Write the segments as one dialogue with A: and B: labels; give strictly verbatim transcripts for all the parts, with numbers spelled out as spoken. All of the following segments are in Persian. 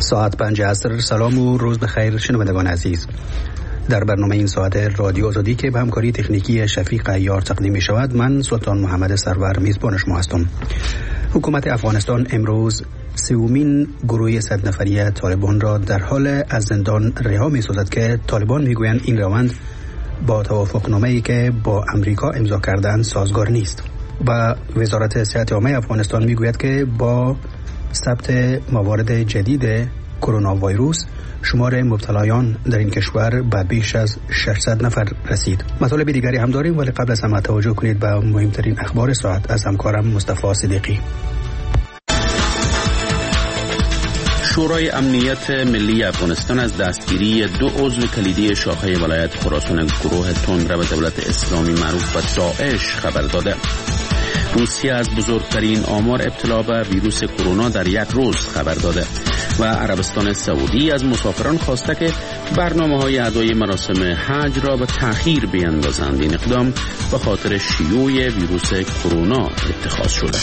A: ساعت پنج عصر. سلام و روز بخیر شنوندگان عزیز. در برنامه این ساعت رادیو آزادی که به همکاری تکنیکی شفیق عیار تقدیم می شود، من سلطان محمد سرور میزبان شما هستم. حکومت افغانستان امروز سومین گروه صد نفری طالبان را در حال از زندان رها می سازد که طالبان می گویند این روند با توافقنامه‌ای که با امریکا امضا کردند سازگار نیست. و وزارت صحت عامه افغانستان می گوید که با ثبت موارد جدید کرونا ویروس شمار مبتلایان در این کشور به بیش از ششصد نفر رسید. مطالب دیگری هم داریم، ولی قبل از همه توجه کنید به مهمترین اخبار ساعت از همکارم مصطفی صدیقی.
B: شورای امنیت ملی افغانستان از دستگیری دو عضو کلیدی شاخه ولایت خراسان گروه تندرو دولت اسلامی معروف به داعش خبر داده. روسیه از بزرگترین آمار ابتلا به ویروس کرونا در یک روز خبر داده و عربستان سعودی از مسافران خواسته که برنامه‌های ادای مراسم حج را به تأخیر بیاندازند. این اقدام به خاطر شیوع ویروس کرونا اتخاذ شده.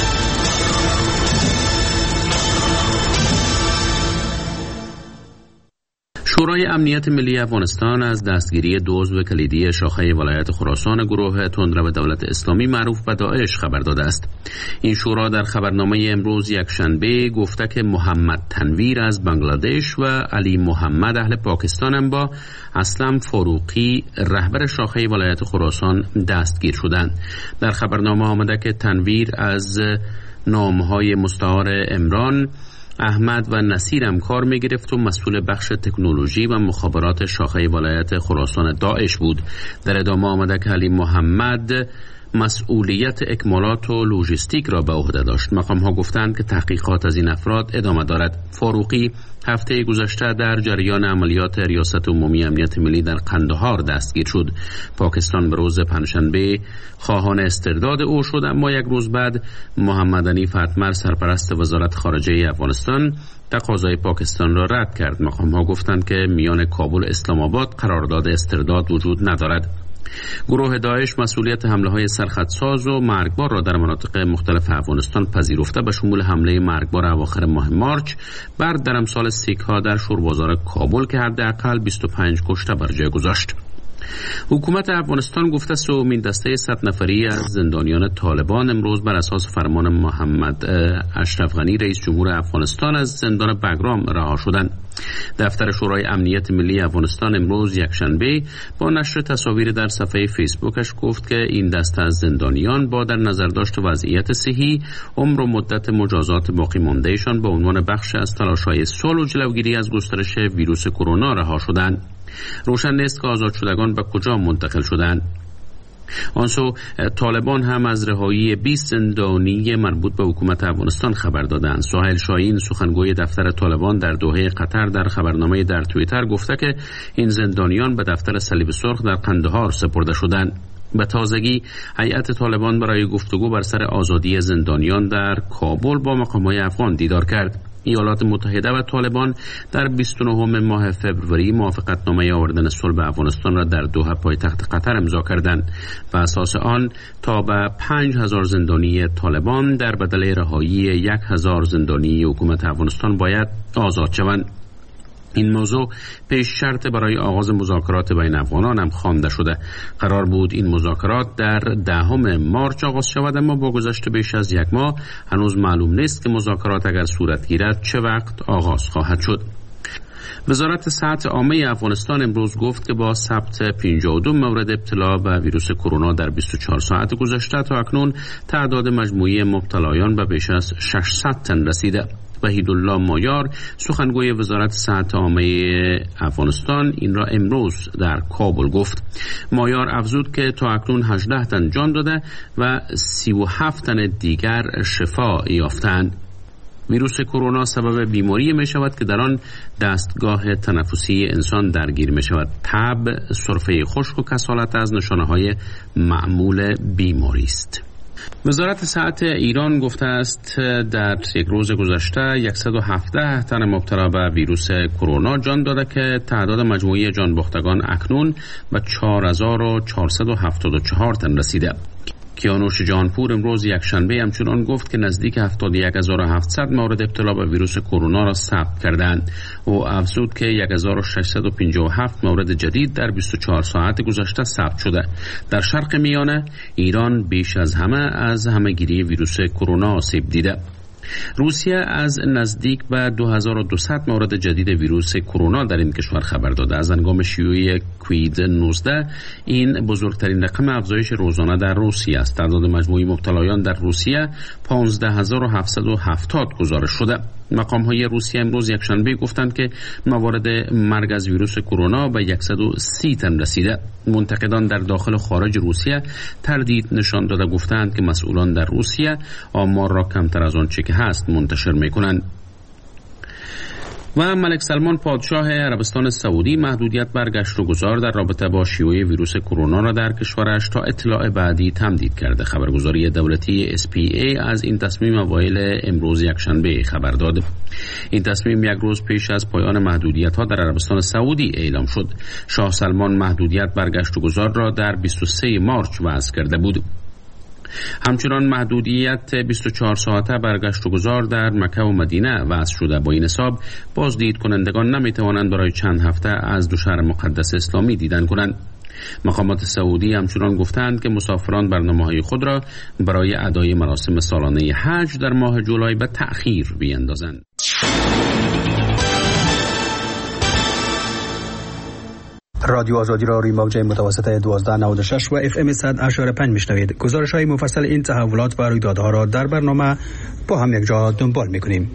B: شورای امنیت ملی افغانستان از دستگیری دو عضو کلیدی شاخه ولایت خراسان گروه تندرو دولت اسلامی معروف به داعش خبر داده است. این شورا در خبرنامه امروز یکشنبه گفته که محمد تنویر از بنگلادش و علی محمد اهل پاکستان هم با اسلم فاروقی رهبر شاخه ولایت خراسان دستگیر شدند. در خبرنامه آمده که تنویر از نامهای مستعار عمران، احمد و نصیر هم کار می گرفت و مسئول بخش تکنولوژی و مخابرات شاخه ولایت خراسان داعش بود. در ادامه آمده که علی محمد مسئولیت اکمالات و لوجستیک را به عهده داشت. مقام ها گفتند که تحقیقات از این افراد ادامه دارد. فاروقی هفته گذشته در جریان عملیات ریاست عمومی امنیت ملی در قندهار دستگیر شد. پاکستان به روز پنجشنبه خواهان استرداد او شد، اما یک روز بعد محمد حنیف اتمر سرپرست وزارت خارجه افغانستان تقاضای پاکستان را رد کرد. مقام ها گفتند که میان کابل و اسلام آباد قرارداد استرداد وجود ندارد. گروه داعش مسئولیت حمله های سرخطساز و مرگبار را در مناطق مختلف افغانستان پذیرفته، به شمول حمله مرگبار اواخر ماه مارچ بر درمسال سیک ها در شوربازار کابل که حداقل بیست و پنج کشته بر جای گذاشت. حکومت افغانستان گفته سومین دسته صد نفری از زندانیان طالبان امروز بر اساس فرمان محمد اشرف غنی رئیس جمهور افغانستان از زندان بگرام رها شدند. دفتر شورای امنیت ملی افغانستان امروز یکشنبه با نشر تصاویر در صفحه فیسبوکش گفت که این دسته از زندانیان با در نظر داشت وضعیت صحی، عمر و مدت مجازات باقی ماندهشان به عنوان بخش از تلاش‌های صلح و جلوگیری از گسترش ویروس کرونا رها شدند. روشن نیست که آزاد شدگان به کجا منتقل شدند. آنسو طالبان هم از رهایی بیست زندانی مربوط به حکومت افغانستان خبر دادند. سهیل شاهین سخنگوی دفتر طالبان در دوحه قطر در خبرنامه در توییتر گفته که این زندانیان به دفتر صلیب سرخ در قندهار سپرده شدند. به تازگی هیئت طالبان برای گفتگو بر سر آزادی زندانیان در کابل با مقام‌های افغان دیدار کرد. ایالات متحده و طالبان در بیست و نهم ماه فوریه موافقتنامه آوردن صلح به افغانستان را در دوحه پایتخت قطر امضا کردند و اساس آن تا به پنج هزار زندانی طالبان در بدل رهایی یک هزار زندانی حکومت افغانستان باید آزاد شوند. این موضوع پیش شرط برای آغاز مذاکرات بین افغانان هم خوانده شده. قرار بود این مذاکرات در دهم مارچ آغاز شود، اما با گذشت بیش از یک ماه هنوز معلوم نیست که مذاکرات اگر صورت گیرد چه وقت آغاز خواهد شد. وزارت صحت عامه افغانستان امروز گفت که با ثبت پنجاه و دو مورد ابتلا به ویروس کرونا در بیست و چهار ساعت گذشته تا اکنون تعداد مجموعی مبتلایان به بیش از ششصد تن رسیده. وحیدالله مایار سخنگوی وزارت صحت عامه افغانستان این را امروز در کابل گفت. مایار افزود که تا اکنون هجده تن جان داده و سی و هفت تن دیگر شفا یافتند. ویروس کرونا سبب بیماری می شود که در آن دستگاه تنفسی انسان درگیر می شود. تب، سرفه خشک و کسالت از نشانه های معمول بیماری است. وزارت صحت ایران گفته است در یک روز گذشته صد و هفده تن مبتلا به ویروس کرونا جان داده که تعداد مجموعی جان باختگان اکنون به چهار هزار و چهارصد و هفتاد و چهار تن رسیده. کیانوش جانپور امروز یکشنبه همچنان گفت که نزدیک هفتاد و یک هزار و هفتصد مورد ابتلا به ویروس کرونا را ثبت کردند. او افزود که یک هزار و ششصد و پنجاه و هفت مورد جدید در بیست و چهار ساعت گذشته ثبت شده. در شرق میانه ایران بیش از همه از همهگیری ویروس کرونا آسیب دیده. روسیه از نزدیک به دو هزار و دویست مورد جدید ویروس کرونا در این کشور خبر داده. از هنگام شیوع کووید نوزده این بزرگترین رقم افزایش روزانه در روسیه است. تعداد مجموعی مبتلایان در روسیه پانزده هزار و هفتصد و هفتاد گزارش شده. مقام های روسیه امروز یکشنبه گفتند که موارد مرگ از ویروس کرونا به صد و سی تن رسیده. منتقدان در داخل و خارج روسیه تردید نشان داده گفتند که مسئولان در روسیه آمار را کمتر از آنچه که هست منتشر میکنند. و ملک سلمان پادشاه عربستان سعودی محدودیت بر گشت و گذار در رابطه با شیوع ویروس کرونا را در کشورش تا اطلاع بعدی تمدید کرده. خبرگزاری دولتی اس پی ای از این تصمیم اوایل امروز یکشنبه خبر داد. این تصمیم یک روز پیش از پایان محدودیت ها در عربستان سعودی اعلام شد. شاه سلمان محدودیت بر گشت و گذار را در بیست و سه مارس وضع کرده بود. همچنان محدودیت بیست و چهار ساعته بر گشت و گذار در مکه و مدینه وضع شده. با این حساب بازدید کنندگان نمی توانند برای چند هفته از دو شهر مقدس اسلامی دیدن کنند. مقامات سعودی همچنان گفتند که مسافران برنامه‌های خود را برای ادای مراسم سالانه حج در ماه جولای به تأخیر بیاندازند.
A: رادیو آزادی را روی موج متوسط دوازده نود و شش و اف ام صد و اشاره پنج میشنوید. گزارش های مفصل این تحولات و رویدادها را در برنامه با هم یک جا دنبال میکنیم.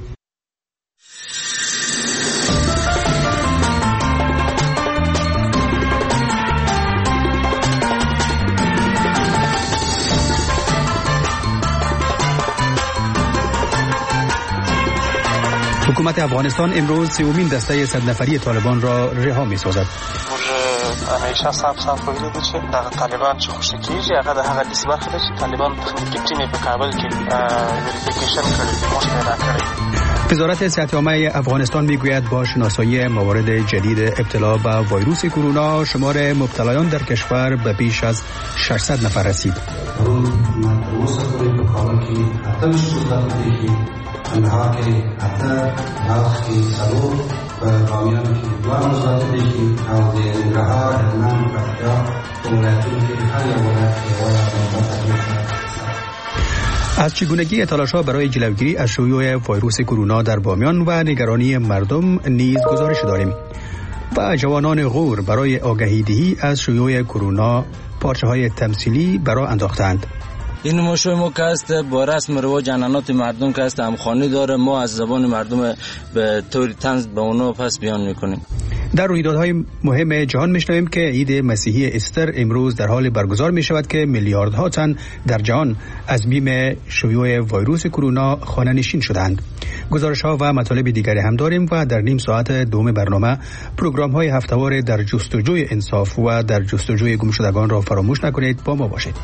A: حکومت افغانستان امروز سومین دسته صد نفری طالبان را رها می‌سازد.
C: همیشه صاحب صاحب ویلي دي چې دا طالبان چې خوشی کیږي هغه د هغه داسې برخه ده چې طالبان تخنیکی ټیم په کابل کې وریفیکیشن کړی دی، موږ پیدا کړی.
A: وزارت صحت عامه افغانستان میگوید با شناسایی موارد جدید ابتلا به ویروس کرونا شمار مبتلایان در کشور به بیش از ششصد نفر رسید.
D: انها کې اته راخ کې څلور په بامیان کې دوه مثبت دي او د ننګرهار هلمند پکتیا ولایتونو کې هر یو ولایت کې وایي.
A: از چگونگی تلاش‌ها برای جلوگیری از شیوع ویروس کرونا در بامیان و نگرانی مردم نیز گزارش داریم. و جوانان غور برای آگاهی دهی از شیوع کرونا پارچه‌های تمثیلی برای انداختند.
E: این نمایش‌های ما که است با رسم رواج عنعنات مردم که است همخوانی داره، ما از زبان مردم به طور طنز به اونا پس بیان میکنیم.
A: در رویدادهای مهم جهان میشنویم که عید مسیحی استر امروز در حال برگزار می شود که میلیاردها تن در جهان از بیم شیوع ویروس کرونا خانه نشین شدند. گزارش ها و مطالب دیگری هم داریم و در نیم ساعت دوم برنامه پروگرام های هفته‌وار در جستجوی انصاف و در جستجوی گمشدگان را فراموش نکنید. با ما باشید.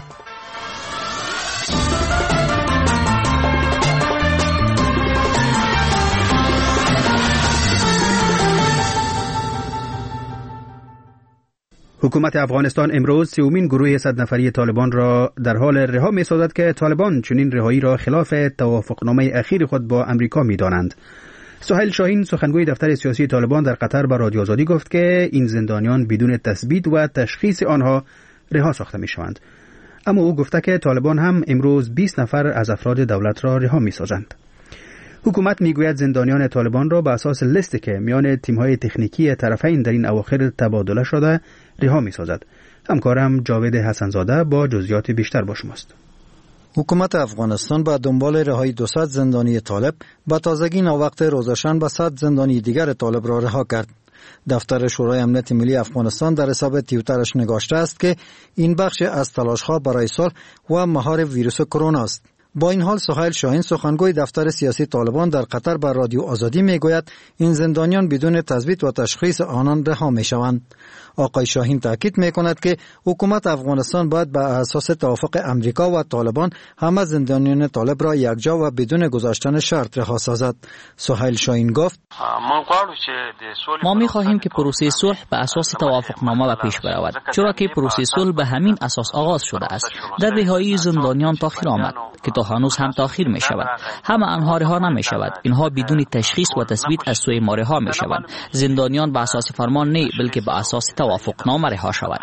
A: حکومت افغانستان امروز سومین گروه صد نفری طالبان را در حال رها می‌سازد که طالبان چنین رهایی را خلاف توافقنامه اخیر خود با امریکا می‌دانند. سهیل شاهین سخنگوی دفتر سیاسی طالبان در قطر به رادیو آزادی گفت که این زندانیان بدون تثبیت و تشخیص آنها رها ساخته می‌شوند. اما او گفته که طالبان هم امروز بیست نفر از افراد دولت را رها می‌سازند. حکومت میگوید زندانیان طالبان را به اساس لیستی که میان تیم‌های تکنیکی طرفین در این اواخر تبادله شده رها می‌سازد. همکارم جاوید حسنزاده با جزئیات بیشتر با شماست.
F: حکومت افغانستان با دنبال رهایی دویست زندانی طالب با تازگی ناوقت روزشنبه صد زندانی دیگر طالب را رها کرد. دفتر شورای امنیت ملی افغانستان در حساب توییترش نگاشته است که این بخش از تلاش‌ها برای صلح و مهار ویروس کرونا است. با این حال سهیل شاهین سخنگوی دفتر سیاسی طالبان در قطر بر رادیو آزادی میگوید این زندانیان بدون تثبیت و تشخیص آنان رها میشوند. آقای شاهین تاکید میکند که حکومت افغانستان باید بر اساس توافق امریکا و طالبان همه زندانیان طالب را یکجا و بدون گذاشتن شرط رها سازد. سهیل شاهین گفت
G: ما می‌خواهیم که پروسه صلح به اساس توافقنامه به پیش برود، چرا که پروسه صلح به همین اساس آغاز شده است. در رهایی زندانیان تاخیر آمد که تا هنوز هم تاخیر می شود. همه آنها رها نمی شود. اینها بدون تشخیص و تثبیت از سوی ما رها می شوند. زندانیان به اساس فرمان نه بلکه به اساس توافقنامه رها شوند.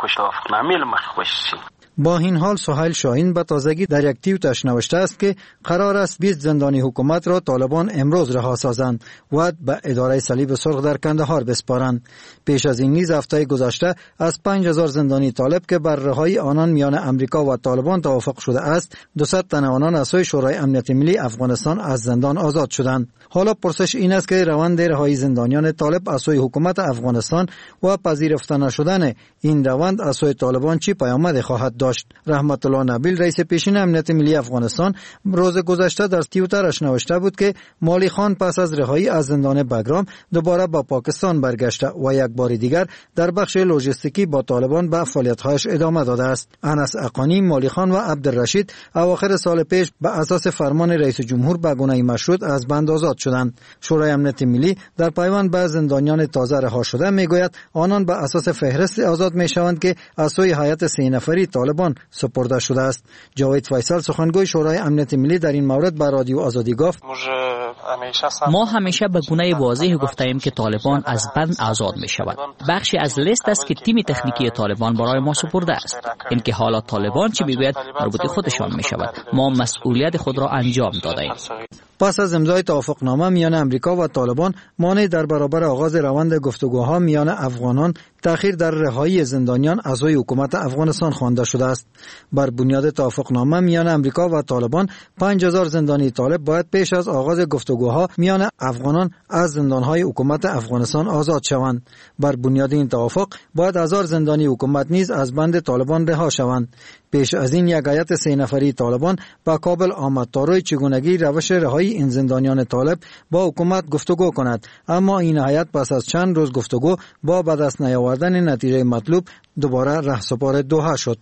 F: با این حال سهیل شاهین به تازگی در یک توییتش نوشته است که قرار است بیست زندانی حکومت را طالبان امروز رها سازند و به اداره صلیب سرخ در کندهار بسپارند. پیش از این نیز هفته گذشته از پنج هزار زندانی طالب که بر رهایی آنان میان امریکا و طالبان توافق شده است، دویست تن آنان از سوی شورای امنیت ملی افغانستان از زندان آزاد شدند. حالا پرسش این است که روند رهایی زندانیان طالب از سوی حکومت افغانستان و پذیرفته نشدن این روند از سوی طالبان چی پیامد خواهد داشت؟ رحمت الله نبیل رئیس پیشین امنیت ملی افغانستان روز گذشته در توییترش نوشته بود که مالی خان پس از رهایی از زندان بگرام دوباره با پاکستان برگشته و یک بار دیگر در بخش لوجستیکی با طالبان به فعالیت‌هایش ادامه داده است. انس اقانی، مالی خان و عبدالرشید اواخر سال پیش به اساس فرمان رئیس جمهور به گونه مشروط از بند آزاد شدند. شورای امنیت ملی در پیوند به زندانیان تازه رها شده میگوید آنان به اساس فهرست آزاد میشوند که از سوی هیئت سه نفری طالبان سپرده شده است. جاوید فیصل سخنگوی شورای امنیت ملی در این مورد به رادیو آزادی گفت
G: ما همیشه به گونه واضح گفتیم که طالبان از بند آزاد می شود. بخشی از لیست است که تیم تکنیکی طالبان برای ما سپرده است. این که حالا طالبان چی بگوید مربوط خودشان می شود. ما مسئولیت خود را انجام دادیم.
F: پس از امضای توافقنامه میان امریکا و طالبان، مانع در برابر آغاز روند گفتگوها میان افغانان تأخیر در رهایی زندانیان از سوی حکومت افغانستان خوانده شده است. بر بنیاد توافقنامه میان امریکا و طالبان، پنج هزار زندانی طالب باید پیش از آغاز گفتگوها میان افغانان از زندانهای حکومت افغانستان آزاد شوند. بر بنیاد این توافق باید هزار زندانی حکومت نیز از بند طالبان رها شوند. پیش از این یک هیئت سه نفری طالبان به کابل آمد تا روی چگونگی روش رهایی این زندانیان طالب با حکومت گفتگو کند، اما این هیئت پس از چند روز گفتگو با به دست نیاوردن نتیجه مطلوب دوباره رهسپار دوحه شد.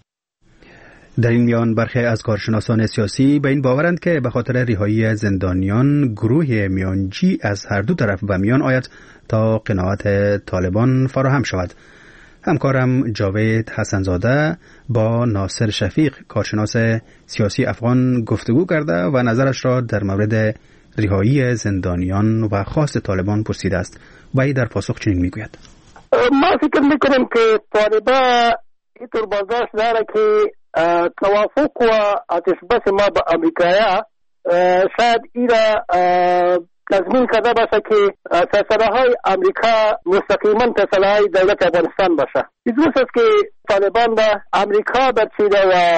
A: در این میان برخی از کارشناسان سیاسی به این باورند که به خاطر رهایی زندانیان گروه میانجی از هر دو طرف به میان آید تا قناعت طالبان فراهم شود. همکارم جاوید حسنزاده با ناصر شفیق کارشناس سیاسی افغان گفتگو کرده و نظرش را در مورد رهایی زندانیان و خواست طالبان پرسیده است و ای در پاسخ چنین میگوید:
H: ما فکر میکنیم که طالبان اینطور برداشت داره که توافق و آتش بس ما با امریکایا شاید ایرا تضمین کرده باشه که فیصله های امریکا مستقیما فیصله های دولت افغانستان باشه. این است که طالبان به امریکا برچیده و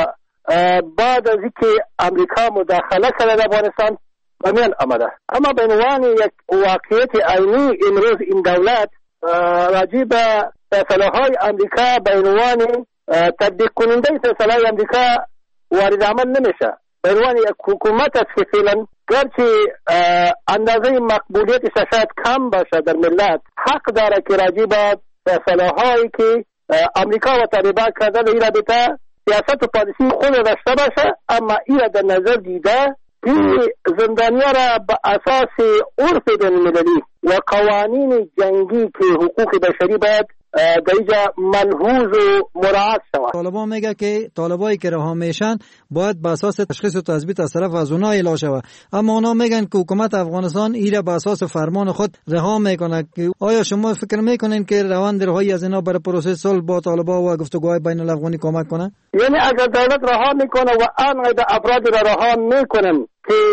H: بعد از اینکه امریکا مداخله کرده در افغانستان به میان آمده. اما به عنوان یک واقعیت عینی امروز این دولت راجع به فیصله های امریکا به عنوان تطبیق کننده فیصله های امریکا وارد عمل نمیشه. به عنوان یک حکومت است که فعلا گرچه اندازه مقبولیتش شاید کم باشه در ملت، حق داره که راجع به فیصله هایی که امریکا و طالبان کرده این رابطه سیاست و پالیسی خود داشته باشه، اما این در نظر دیده که زندانیا را به اساس عرف بین‌المللی و قوانین جنگی که حقوق بشری باید در اینجا ملحوظ و مراعات شود.
F: طالبان میگه که طالبایی که رها میشن باید به اساس تشخیص و تثبیت از طرف از اونها اعلام شود، اما اونا میگن که حکومت افغانستان ایره به اساس فرمان خود رها میکنه. آیا شما فکر میکنین که روند رهایی از اینا برای پروسه صلح با طالبان و گفتگوهای بین الافغانی کمک کنه؟
H: یعنی اگر دولت رها میکنه و آنقدر افراد را رها میکنن که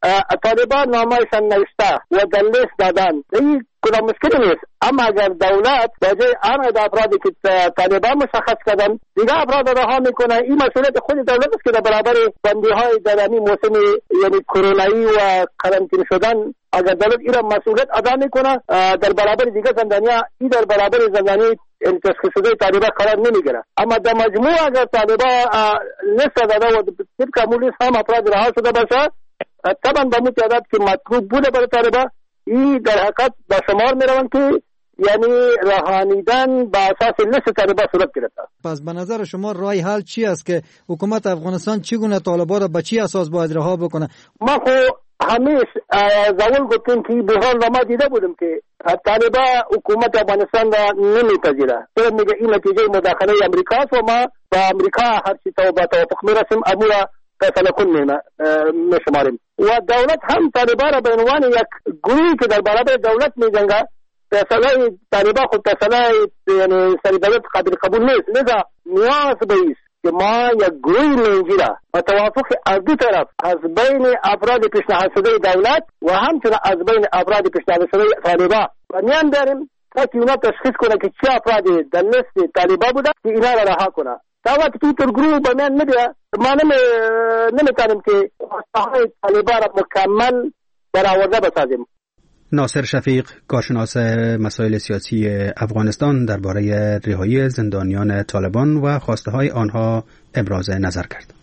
H: طالبان نامایشان نوشته و در لیست دادن، این کدام مشکلی نیست. اما اگر دولت به جای آن افرادی که طالبان مشخص کردن دیگه افراد رها میکنه، این مسئولیت خود دولت است که در برابر بندی های در این موسم یعنی کرونایی و قرنطینه شدن اگر دولت این مسئولیت ادا میکنه در برابر دیگه زندانیا، این در برابر زندانی این تشخیص شده طالبان قرار نمیگیره. اما در مجموع اگر طالبان لیست داده و طبق امور لیست هم افراد رها شده باشه، طبعا با متعدد که مطلوب بوده برای طالبان، این در حقیقت به شمار میروند که یعنی رهانیدن با اساس لیست طالبان صورت گرفته.
F: پس به نظر شما رای حل چی است که حکومت افغانستان چگونه طالبان را به چی اساس باید رها بکنه؟
H: ما خو همیشه زول گفتیم که به حال ما دیده بودیم که طالبان حکومت افغانستان را نمیپذیره. تو میگه این نتیجه مداخله امریکا است و ما با امریکا هر چی توافق میرسیم امورا فیصله کن میشماریم و دولت هم طالبان را به عنوان یک گروهی که در برابر دولت میجنگه، فیصله طالبان خود فیصله یعنی سر دولت قابل قبول نیست. لذا نیاز به است که ما یک گروهی میگیره و توافق از دو طرف از بین افراد پیشنهاد شده دولت و همچنین از بین افراد پیشنهاد شده طالبان و میان داریم تا که اونا تشخیص کنه که چه افرادی در لیست طالبان بوده که اینا را رها کنه. تا وقتی که این گروه به میان نمیده ما نمیتونیم که خواستهای طالبان را مکمل برآورده بسازیم.
A: ناصر شفیق، کارشناس مسائل سیاسی افغانستان، درباره رهایی زندانیان طالبان و خواسته های آنها ابراز نظر کرد.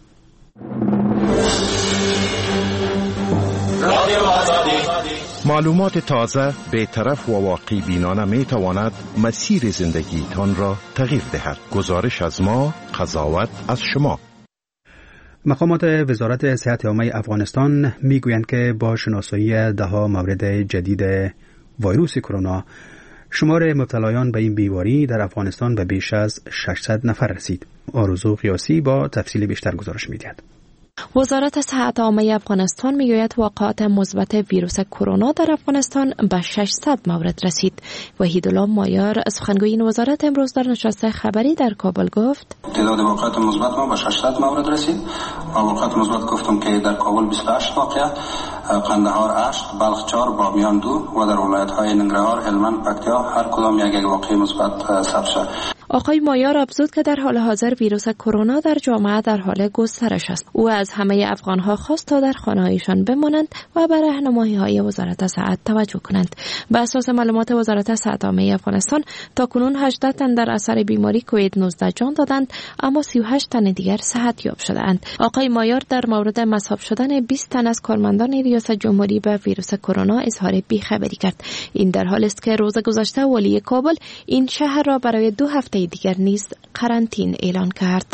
I: معلومات تازه، بی‌طرف و واقعی بینانه می تواند مسیر زندگیتان را تغییر دهد. گزارش از ما، قضاوت از شما.
A: مقامات وزارت صحت عامه افغانستان میگویند که با شناسایی دهها مورد جدید ویروس کرونا، شمار مبتلایان به این بیماری در افغانستان به بیش از ششصد نفر رسید. آرزو قیاسی با تفصیل بیشتر گزارش می‌دهد.
J: وزارت صحت عامه افغانستان میگوید واقعات مثبت ویروس کرونا در افغانستان به ششصد مورد رسید. وحیدالله مایار سخنگوی این وزارت امروز در نشست خبری در کابل گفت
D: تعداد واقعات مثبت ما به ششصد مورد رسید. و واقعات مثبت گفتم که در کابل بیست و هشت واقعه، قندهار هشت، بلخ چهار، بامیان دو و در ولایت‌های ننگرهار، هلمند، پکتیا هر کدام یک یک واقعه مثبت ثبت شد.
J: آقای مایار افزود که در حال حاضر ویروس کرونا در جامعه در حال گسترش است. او از همه افغان‌ها خواست تا در خانه‌هایشان بمانند و به راهنمایی‌های وزارت صحت توجه کنند. به اساس معلومات وزارت صحت عامه افغانستان تاکنون هجده تن در اثر بیماری کووید نوزده جان دادند، اما سی و هشت تن دیگر صحت یاب شدند. آقای مایار در مورد مصاب شدن بیست تن از کارمندان ریاست جمهوری به ویروس کرونا اظهار بی‌خبری کرد. این در حالی است که روز گذشته والی کابل این شهر را برای دو هفته دیگر نیز قرنطینه اعلان کرد.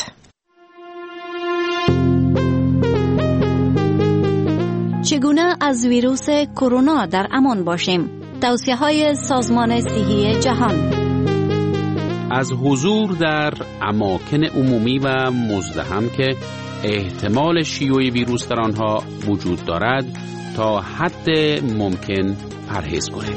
K: چگونه از ویروس کرونا در امان باشیم؟ توصیه‌های سازمان صحی جهان.
B: از حضور در اماکن عمومی و مزدحم که احتمال شیوع ویروس در آنها وجود دارد تا حد ممکن پرهیز کنیم.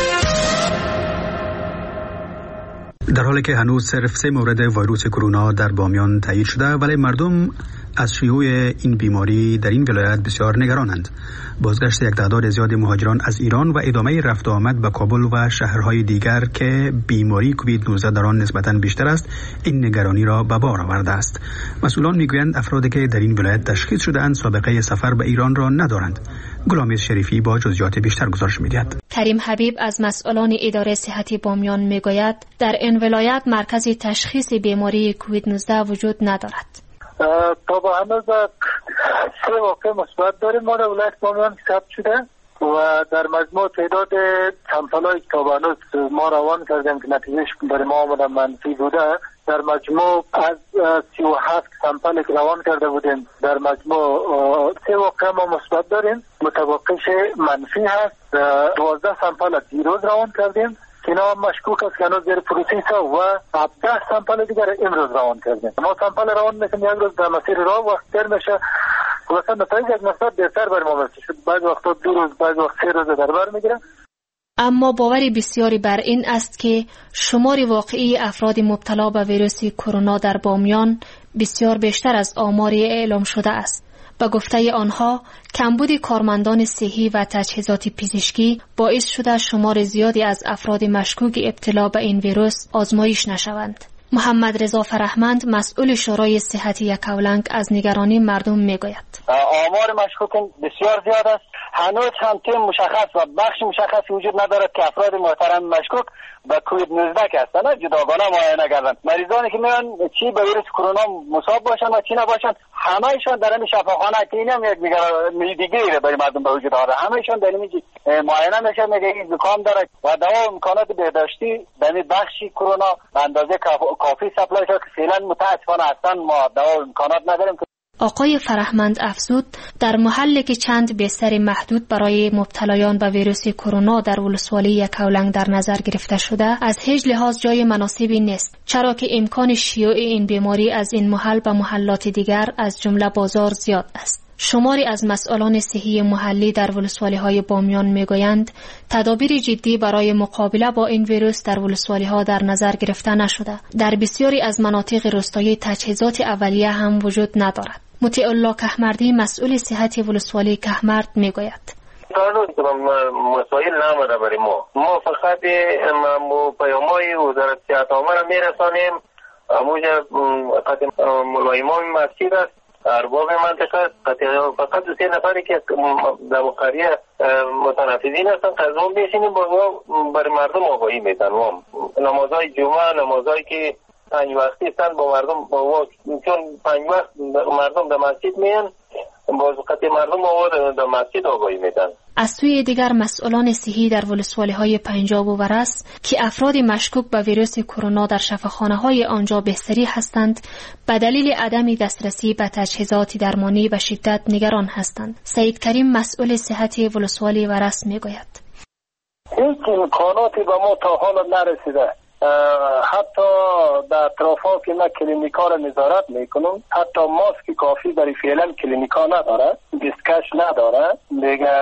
A: در حالی که هنوز صرف سه مورد ویروس کرونا در بامیان تایید شده، ولی مردم از شیوع این بیماری در این ولایت بسیار نگرانند. بازگشت یک تعداد زیاد مهاجران از ایران و ادامه رفت و آمد به کابل و شهرهای دیگر که بیماری کووید نوزده در آن نسبتاً بیشتر است، این نگرانی را به بار آورده است. مسئولان میگویند افرادی که در این ولایت تشخیص شده‌اند سابقه سفر به ایران را ندارند. غلام شریفی با جزئیات بیشتر گزارش می‌دهد.
L: کریم حبیب از مسئولان اداره صحتی بامیان میگوید در این ولایت مرکز تشخیص بیماری کووید نوزده وجود ندارد.
C: تا با هنوز سه واقع مثبت داریم ما در ولایت بامیان ثبت شده و در مجموع تعداد سمپل‌هایی که تا به هنوز ما روان کردیم که نتیجهش برای ما آمده منفی بوده، در مجموع از سی و هفت سمپل که روان کرده بودیم در مجموع سه واقع ما مثبت داریم، متوقعش منفی هست. دوازده سمپل دیروز روان کردیم که اینا مشکوک است که هنوز زیر پروسس و هفده سمپل دیگر امروز روان کردیم. ما سمپل روان میکنیم یک روز در مسیر راه وقت تر میشه، مثلا نتایج یک نسبت بهتر برای ما میشه. بعضی وقتا دو روز، بعضی وقت سه روز در بر میگیره.
L: اما باوری بسیاری بر این است که شمار واقعی افراد مبتلا به ویروس کرونا در بامیان بسیار بیشتر از آماری اعلام شده است. به گفته آنها کمبود کارمندان صحی و تجهیزات پزشکی باعث شده شمار زیادی از افراد مشکوک ابتلا به این ویروس آزمایش نشوند. محمد رضا فرهمند مسئول شورای صحتی یکاولنگ از نگرانی مردم میگوید.
C: آمار مشکوک بسیار زیاد است. هنوز هم تیم مشخص و بخش مشخصی وجود ندارد که افراد محترم مشکوک به کووید نوزده هستند جداگانه معاینه کردند. مریضانی که میان چی به ویروس کرونا مصاب باشند و چی نباشند همه‌شان در این شفاخانه که اینم یک دیگه برای مردم به وجود آورده. همه‌شان در این معاینه میشه، میگه این زکام داره و دوا و امکانات بهداشتی در این بخشی کرونا به اندازه کافی سپلای شده که فعلا متاسفانه اصلا ما دوا و امکانات نداریم.
L: آقای فرهمند افزود در محلی که چند بستر محدود برای مبتلایان به ویروس کرونا در ولسوالی یکاولنگ در نظر گرفته شده از هیچ لحاظ جای مناسبی نیست، چرا که امکان شیوع این بیماری از این محل به محلات دیگر از جمله بازار زیاد است. شماری از مسئولان صحی محلی در ولسوالی‌های بامیان میگویند تدابیر جدی برای مقابله با این ویروس در ولسوالی‌ها در نظر گرفته نشده. در بسیاری از مناطق روستایی تجهیزات اولیه هم وجود ندارد. مطیع الله کهمردی مسئول صحت ولسوالی کهمرد میگوید.
M: مسائل نامده برای ما ما فقط پیام‌های وزارت صحت عامه را میرسانیم. موجب ملایمان مسجد است، ارباب منطقه فقط دو سه نفری که در قریه متنفذین هستن قضا میشینیم برای مردم آگاهی میدن. نمازهای جمعه، نمازهایی که پنج وقتی هستن با مردم با چون پنج وقت مردم در مسجد میان باز وقتی مردم آورد در مسجد آگاهی میدن.
L: از سوی دیگر مسئولان صحی در ولسوالی‌های پنجاب و ورس که افراد مشکوک به ویروس کرونا در شفاخانه‌های آنجا بستری هستند به دلیل عدم دسترسی به تجهیزات درمانی به شدت نگران هستند. سید کریم مسئول صحت ولسوالی ورس میگوید.
C: هیچ امکاناتی به ما تا حالا نرسیده. حتی در اطرافا که ما کلینیکا را نظارت میکنم حتی ماسک کافی برای فعلا کلینیکا نداره، دستکش نداره، دیگه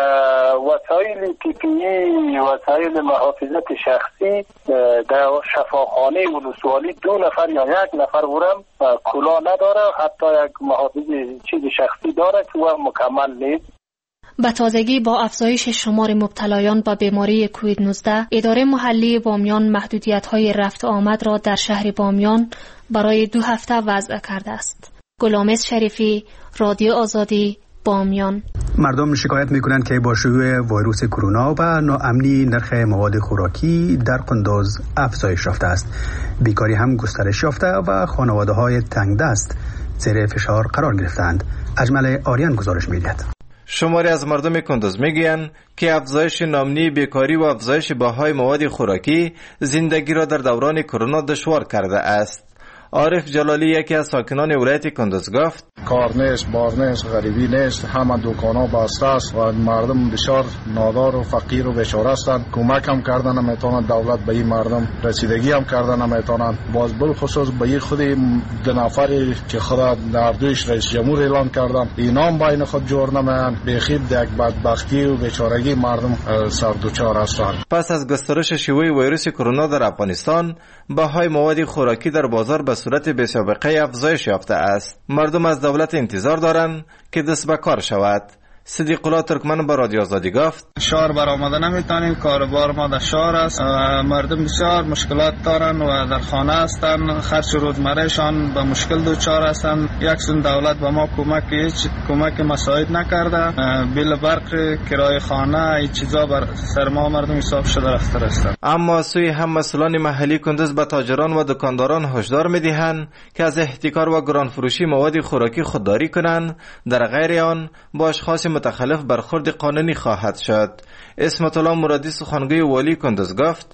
C: وسایل تیپی وسایل محافظت شخصی در شفاخانه ولسوالی دو نفر یا یک نفر ورم کلا نداره، حتی یک محافظ چیز شخصی داره که و مکمل نیست.
L: به تازگی با افزایش شمار مبتلایان به بیماری کووید نوزده اداره محلی بامیان محدودیت‌های رفت آمد را در شهر بامیان برای دو هفته وضع کرده است. گلامز شریفی، رادیو آزادی، بامیان.
A: مردم شکایت میکنند که با شیوع ویروس کرونا و ناامنی نرخ مواد خوراکی در قندوز افزایش یافته است. بیکاری هم گسترش یافته و خانواده‌های تنگ دست زیر فشار قرار گرفتند. اجمل آریان گزارش می‌دهد.
N: شماری از مردم کندوز میگویند که افزایش ناامنی، بیکاری و افزایش بهای مواد خوراکی زندگی را در دوران کرونا دشوار کرده است. عارف جلالی یکی از ساکنان ولایت کندوز گفت
O: کار نیست، بار نیست، غریبی نیست، همه دکانا بسته است و مردم بسیار نادار و فقیر و بیچاره هستند. کمک هم کردن نمیتونند دولت به این مردم، رسیدگی هم کردن نمیتونند. باز بالخصوص به این خود دو نفری که خدا در دویش رئیس جمهور اعلان کردن اینا هم بین خود جور نمیان، بخیب یک بدبختی و بیچارگی مردم سر دوچار هستند.
N: پس از گسترش شیوع ویروس کرونا در افغانستان بهای مواد خوراکی در بازار به صورت بی‌سابقه افزایش یافته است. مردم از دولت انتظار دارند که دست به کار شود. صدیق الله ترکمن با رادیو آزادی گفت
P: شهر برآمده نمیتونیم، کاربار ما در شهر است، مردم بسیار مشکلات دارن و در خانه هستن، خرج روزمرهشان به مشکل دچار هستن. یک سون دولت به ما کمک هیچ کمک مساعد نکرده، بیل برق، کرایه خانه، این چیزا بر سر ما مردم حساب شده رفته هستند.
N: اما سوی هم مسئولان محلی کندوز به تاجران و دکانداران هشدار میدهند که از احتکار و گران فروشی مواد خوراکی خودداری کنند، در غیر آن با اشخاص متخلف برخورد قانونی خواهد شد. اسمت الله مرادی سخنگوی والی کندوز گفت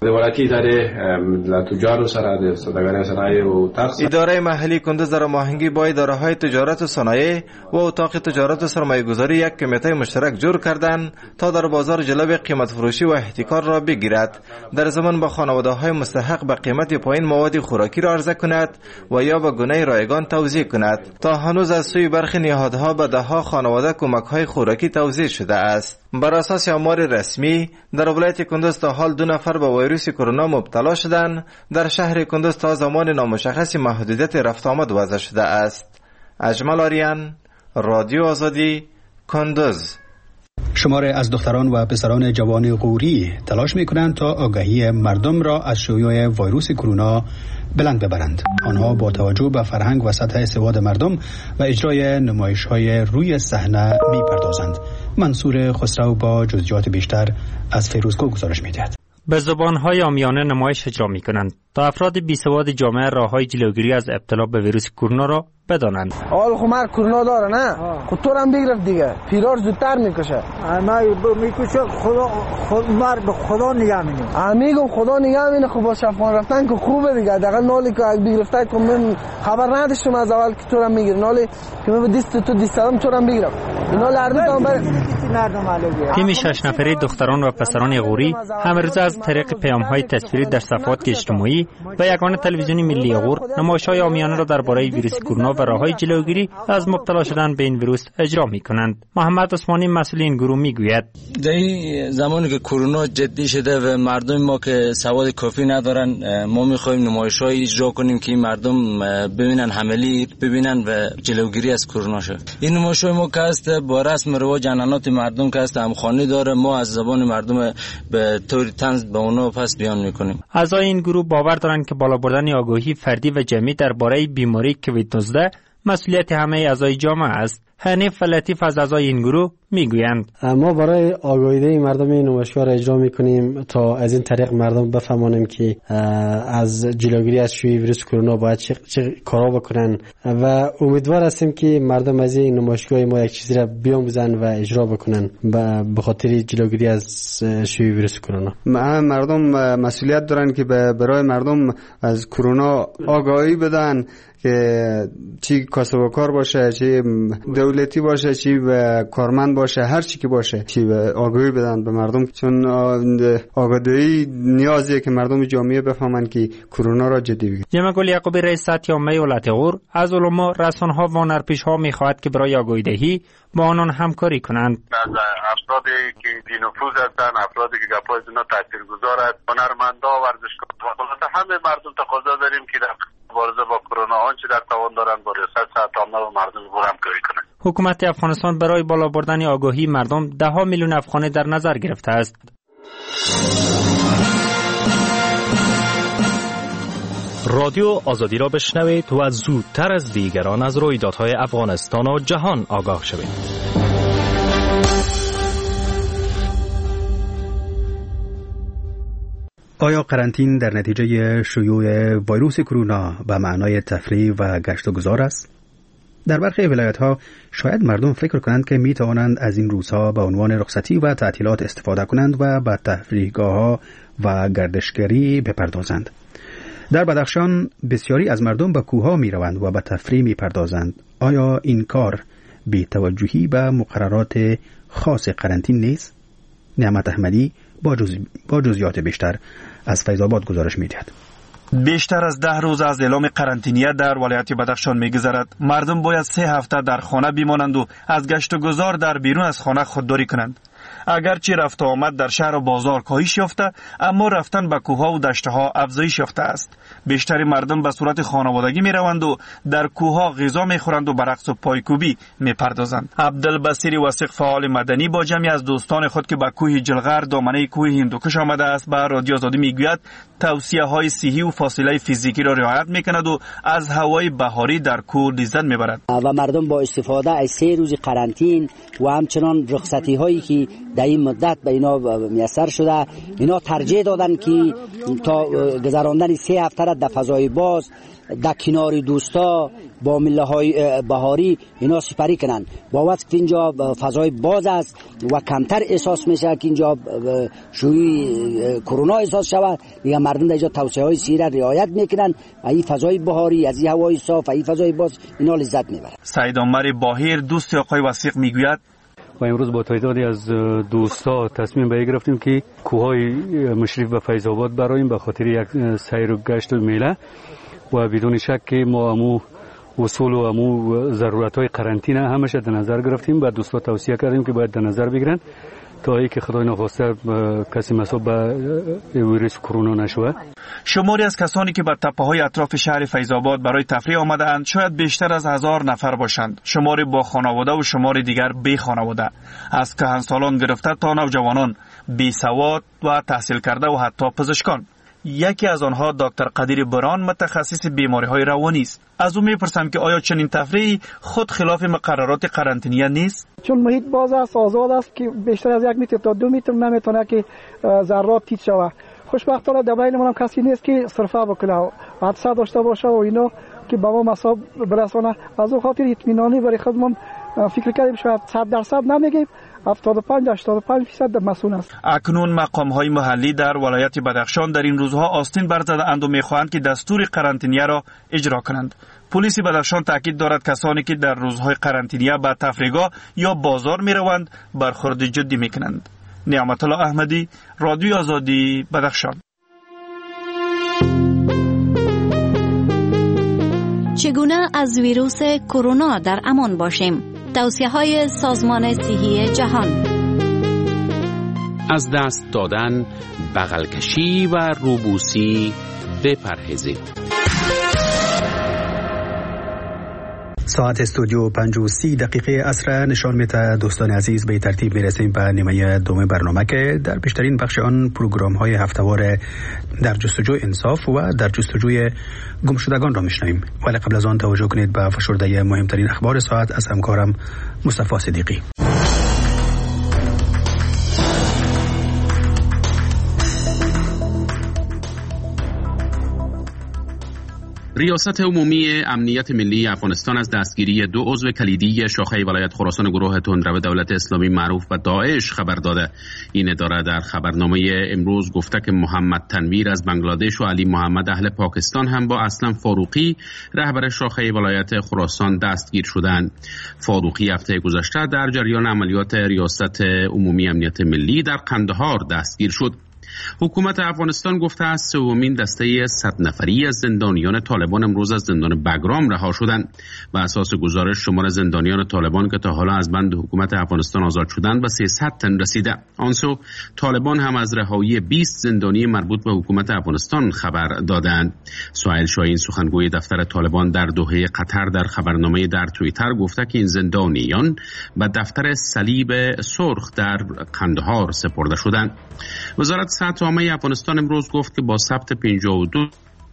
N: اداره محلی کندوز در هماهنگی با اداره‌های تجارت و صنایع و اتاق تجارت و سرمایه‌گذاری یک کمیته مشترک جور کردند تا در بازار جلب قیمت فروشی و احتکار را بگیرد، در ضمن با خانواده‌های مستحق به قیمت پایین مواد خوراکی را عرضه کند و یا به گونه رایگان توزیع کند. تا هنوز از سوی برخی نهادها به ده‌ها خانواده کمک‌های خوراکی توزیع شده است. بر اساس آمار رسمی در ولایت کندوز تا حال دو نفر به ویروس کرونا مبتلا شدند. در شهر کندوز تا زمان نامشخص محدودیت رفت آمد وضع شده است. اجمل آریان، رادیو آزادی، کندز.
A: شماره از دختران و پسران جوان غوری تلاش می‌کنند تا آگاهی مردم را از شیوع ویروس کرونا بلند ببرند. آنها با توجه به فرهنگ و سطح سواد مردم و اجرای نمایش‌های روی صحنه می‌پردازند. منصور خسرو با جزئیات بیشتر از فیروزکو گزارش می‌دهد.
Q: به زبان‌های عامیانه نمایش اجرا می‌کنند تا افراد بی‌سواد جامعه راه‌های جلوگیری از ابتلا به ویروس کرونا را بدانند.
R: آل خمر کرونا داره نه؟ خود تو هم بگرفت دیگه. پیرار زودتر میکشه.
S: ما میکشه خدا خود مر به خدا نگاه می‌کنه.
R: امیگم خدا نگاه می‌کنه. خب با شفان رفتن که خوبه دیگه. دقیقاً نالی که بگرفته که من خبر نداشتم از اول که تو هم میگیری. نالی که من دیست تو دیستم تو هم بگیرم. نالی هر دو تا بر
Q: تیم شش نفره دختران و پسران غوری همروزه از طریق پیام‌های تصویری در صفحات اجتماعی و یگانه تلویزیون ملی غور نمایش‌های عامیانه را درباره ویروس کرونا و راه‌های جلوگیری از مبتلا شدن به این ویروس اجرا می‌کنند. محمد عثمانی مسئول این گروه میگوید
E: در این زمانی که کرونا جدی شده و مردم ما که سواد کافی ندارن، ما می‌خوایم نمایش‌های اجرا کنیم که مردم ببینن عملی ببینن و جلوگیری از کرونا شه. این نمایش‌های ما که است با رسم رواج عنعنات مردم که است همخوانی داره، ما از زبان مردم به طور طنز به اونها پس بیان می‌کنیم.
Q: اعضای این گروه باور دارند که بالا بردن آگاهی فردی و جمعی درباره بیماری کووید نوزده مسئولیت همه اعضای جامعه است. حنیف و لطیف از اعضای این گروه میگویند
T: ما برای آگاهی مردم این نمایشگاه را اجرا میکنیم تا از این طریق مردم بفهمانیم که از جلوگیری از شیوع ویروس کرونا باید چه, چه کارا بکنن و امیدوار هستیم که مردم از این نمایشگاه ما یک چیزی را بیاموزن و اجرا بکنن به خاطر جلوگیری از شیوع ویروس کرونا.
U: مردم مسئولیت دارن که برای مردم از کرونا آگاهی بدن که چی کسب و کار باشه، چی دولتی باشه، چی کارمند باشه، هر چی که باشه چی آگاهی بدن به مردم، چون آگاهی نیازیه که مردم جامعه بفهمن که کرونا را جدی بگیرن.
Q: جمع گل یعقوبی رئیس سطح عامه ولایت غور از علما، رسانه‌ها و هنرپیشه‌ها می‌خواهد که برای آگاهی‌دهی با آنان همکاری کنند.
V: از افرادی که بی‌نفوذ هستند، افرادی که گپای اینا تاثیرگذار است، هنرمندا، ورزشکاران، همه مردم تقاضا داریم که در مبارزه با کرونا آنچه در توان دارند با ریاست سطح عامه و مردم غور همکاری کنند.
Q: حکومت افغانستان برای بالا بردن آگاهی مردم ده ها میلیون افغانی در نظر گرفته است.
W: رادیو آزادی را بشنوید و زودتر از دیگران از رویدادهای افغانستان و جهان آگاه شوید.
A: آیا قرنطین در نتیجه شیوع ویروس کرونا به معنای تفریح و گشت و گذار است؟ در برخی ولایت‌ها شاید مردم فکر کنند که می توانند از این روزها به عنوان رخصتی و تعطیلات استفاده کنند و به تفریحگاه‌ها و گردشگری بپردازند. در بدخشان بسیاری از مردم به کوه‌ها می‌روند و به تفریح می‌پردازند. آیا این کار بی توجهی به مقررات خاص قرنطین نیست؟ نعمت احمدی با, جز... با جزئیات بیشتر از فیض آباد گزارش می‌دهد.
X: بیشتر از ده روز از اعلام قرنطینه در ولایت بدخشان می‌گذرد. مردم باید سه هفته در خانه بمانند و از گشت و گذار در بیرون از خانه خودداری کنند. اگرچه رفت و آمد در شهر و بازار کاهش یافته، اما رفتن به کوه‌ها و دشت‌ها افزایش یافته است. بیشتر مردم به صورت خانوادگی می‌روند و در کوه‌ها غذا می‌خورند و به رقص و پایکوبی می‌پردازند. عبدالبصیر وثیق فعال مدنی با جمعی از دوستان خود که به کوه جلغر دامنه کوه هندوکش آمده است به رادیو آزادی می‌گوید توصیه‌های صحی و فاصله فیزیکی را رعایت می‌کند و از هوای بهاری در کوه لذت می‌برد.
Y: و مردم با استفاده از سه روز قرنطین و همچنان رخصتی‌هایی که در این مدت به اینا میسر شده، اینا ترجیح دادن که تا گذراندن سه هفته را در فضای باز در کنار دوستا با مله‌های بهاری اینا سپری کنن. با وقت اینجا فضای باز است و کمتر احساس میشه که اینجا شیوع کرونا احساس شود، دیگه مردم در اینجا توصیه‌های صحی را رعایت میکنن و این فضای بهاری، از این هوای صاف، این فضای باز اینا لذت میبرن.
X: سید عمر باهیر دوست آقای وثیق میگوید
Z: و امروز با تعدادی از دوستا تصمیم به گرفتیم که کوههای مشرف به فیض آباد براییم به خاطر یک سیر و گشت و میله و بدون شک که ما امو اصول و امو ضرورت های قرنطینه همش در نظر گرفتیم. با دوستا توصیه کردیم که باید در نظر بگیرن تا ای که خدای نخواسته کسی مصاب به ویروس کرونا نشود.
X: شماری از کسانی که بر تپه‌های اطراف شهر فیض‌آباد برای تفریح آمده‌اند شاید بیشتر از هزار نفر باشند. شماری با خانواده و شماری دیگر بی خانواده، از کهنسالان گرفته تا نوجوانان، بی سواد و تحصیل کرده و حتی پزشکان. یکی از آنها دکتر قدیر بران متخصص بیماری‌های روانی است. از او می‌پرسم که آیا چنین تفریحی خود خلاف مقررات قرنطینه نیست؟
D: چون محیط باز است، آزاد است که بیشتر از یک متر تا دو متر نمیتونه که ذرات تیز شود. خوشبختانه در بین ما کسی نیست که صرفه بکنه، حادثه داشته باشه و اینا که به ما مصاب برسانه. از اون خاطر اطمینانی برای خودمون فکر کردیم شاید صد درصد نمیگیم، هفتاد و پنج هشتاد و پنج درصد مسئول است.
X: اکنون مقام‌های محلی در ولایت بدخشان در این روزها آستین برزده‌اند و می‌خواهند که دستور قرنطینه را اجرا کنند. پلیس بدخشان تاکید دارد کسانی که در روزهای قرنطینه به تفریحگاه یا بازار می‌روند برخورد جدی می‌کنند. نعمت الله احمدی، رادیو آزادی، بدخشان.
K: چگونه از ویروس کرونا در امان باشیم؟ توصیه‌های سازمان صحی جهان.
B: از دست دادن، بغل کشی و روبوسی بپرهیزید.
A: ساعت استودیو پنج و سی دقیقه عصر نشان میده. دوستان عزیز، به ترتیب میرسیم به نیمه دوم برنامه که در بیشترین بخش آن پروگرام های هفتهوار در جستجوی انصاف و در جستجوی گمشدگان را میشنویم. ولی قبل از آن توجه کنید به فشرده مهمترین اخبار ساعت از همکارم مصطفی صدیقی.
B: ریاست عمومی امنیت ملی افغانستان از دستگیری دو عضو کلیدی شاخه ولایت خراسان گروه تندرو دولت اسلامی معروف به داعش خبر داده. این اداره در خبرنامه امروز گفته که محمد تنویر از بنگلادش و علی محمد اهل پاکستان هم با اسلم فاروقی رهبر شاخه ولایت خراسان دستگیر شدند. فاروقی هفته گذشته در جریان عملیات ریاست عمومی امنیت ملی در قندهار دستگیر شد. حکومت افغانستان گفته است سومین دسته صد نفری از زندانیان طالبان امروز از زندان بگرام رها شدند. بر اساس گزارش شمار زندانیان طالبان که تا حالا از بند حکومت افغانستان آزاد شدند به سیصد تن رسیده. آنسو طالبان هم از رهایی بیست زندانی مربوط به حکومت افغانستان خبر دادند. سهیل شاهین سخنگوی دفتر طالبان در دوحه قطر در خبرنامه در توییتر گفته که این زندانیان به دفتر صلیب سرخ در قندهار سپرده شدند. وزارت صحت عامه افغانستان امروز گفت که با ثبت پنجاه و دو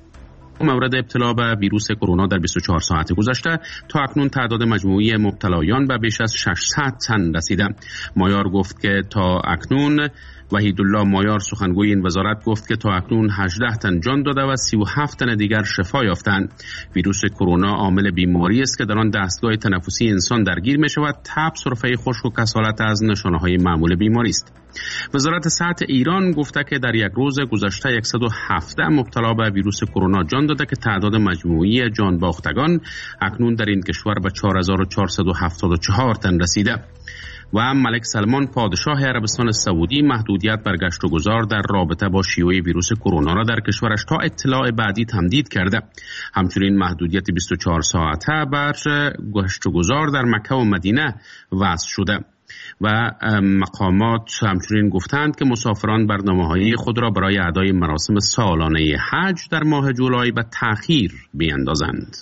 B: مورد ابتلا به ویروس کرونا در بیست و چهار ساعت گذشته تا اکنون تعداد مجموعی مبتلایان به بیش از ششصد تن رسیده. مایار گفت که تا اکنون وحیدالله مایار سخنگوی این وزارت گفت که تا اکنون هجده تن جان داده و سی و هفت تن دیگر شفا یافتند. ویروس کرونا عامل بیماری است که در آن دستگاه تنفسی انسان درگیر می شود. تب، سرفه خشک و کسالت از نشانه های معمول بیماری است. وزارت صحت ایران گفته که در یک روز گذشته صد و هفده مبتلا به ویروس کرونا جان داده که تعداد مجموعی جان باختگان اکنون در این کشور به چهار هزار و چهارصد و هفتاد و چهار تن رسیده. و ملک سلمان پادشاه عربستان سعودی محدودیت بر گشت و گذار در رابطه با شیوع ویروس کرونا را در کشورش تا اطلاع بعدی تمدید کرده. همچنین محدودیت بیست و چهار ساعته بر گشت و گذار در مکه و مدینه وضع شده و مقامات همچنین گفتند که مسافران برنامه‌های خود را برای ادای مراسم سالانه حج در ماه جولای به تأخیر بیاندازند.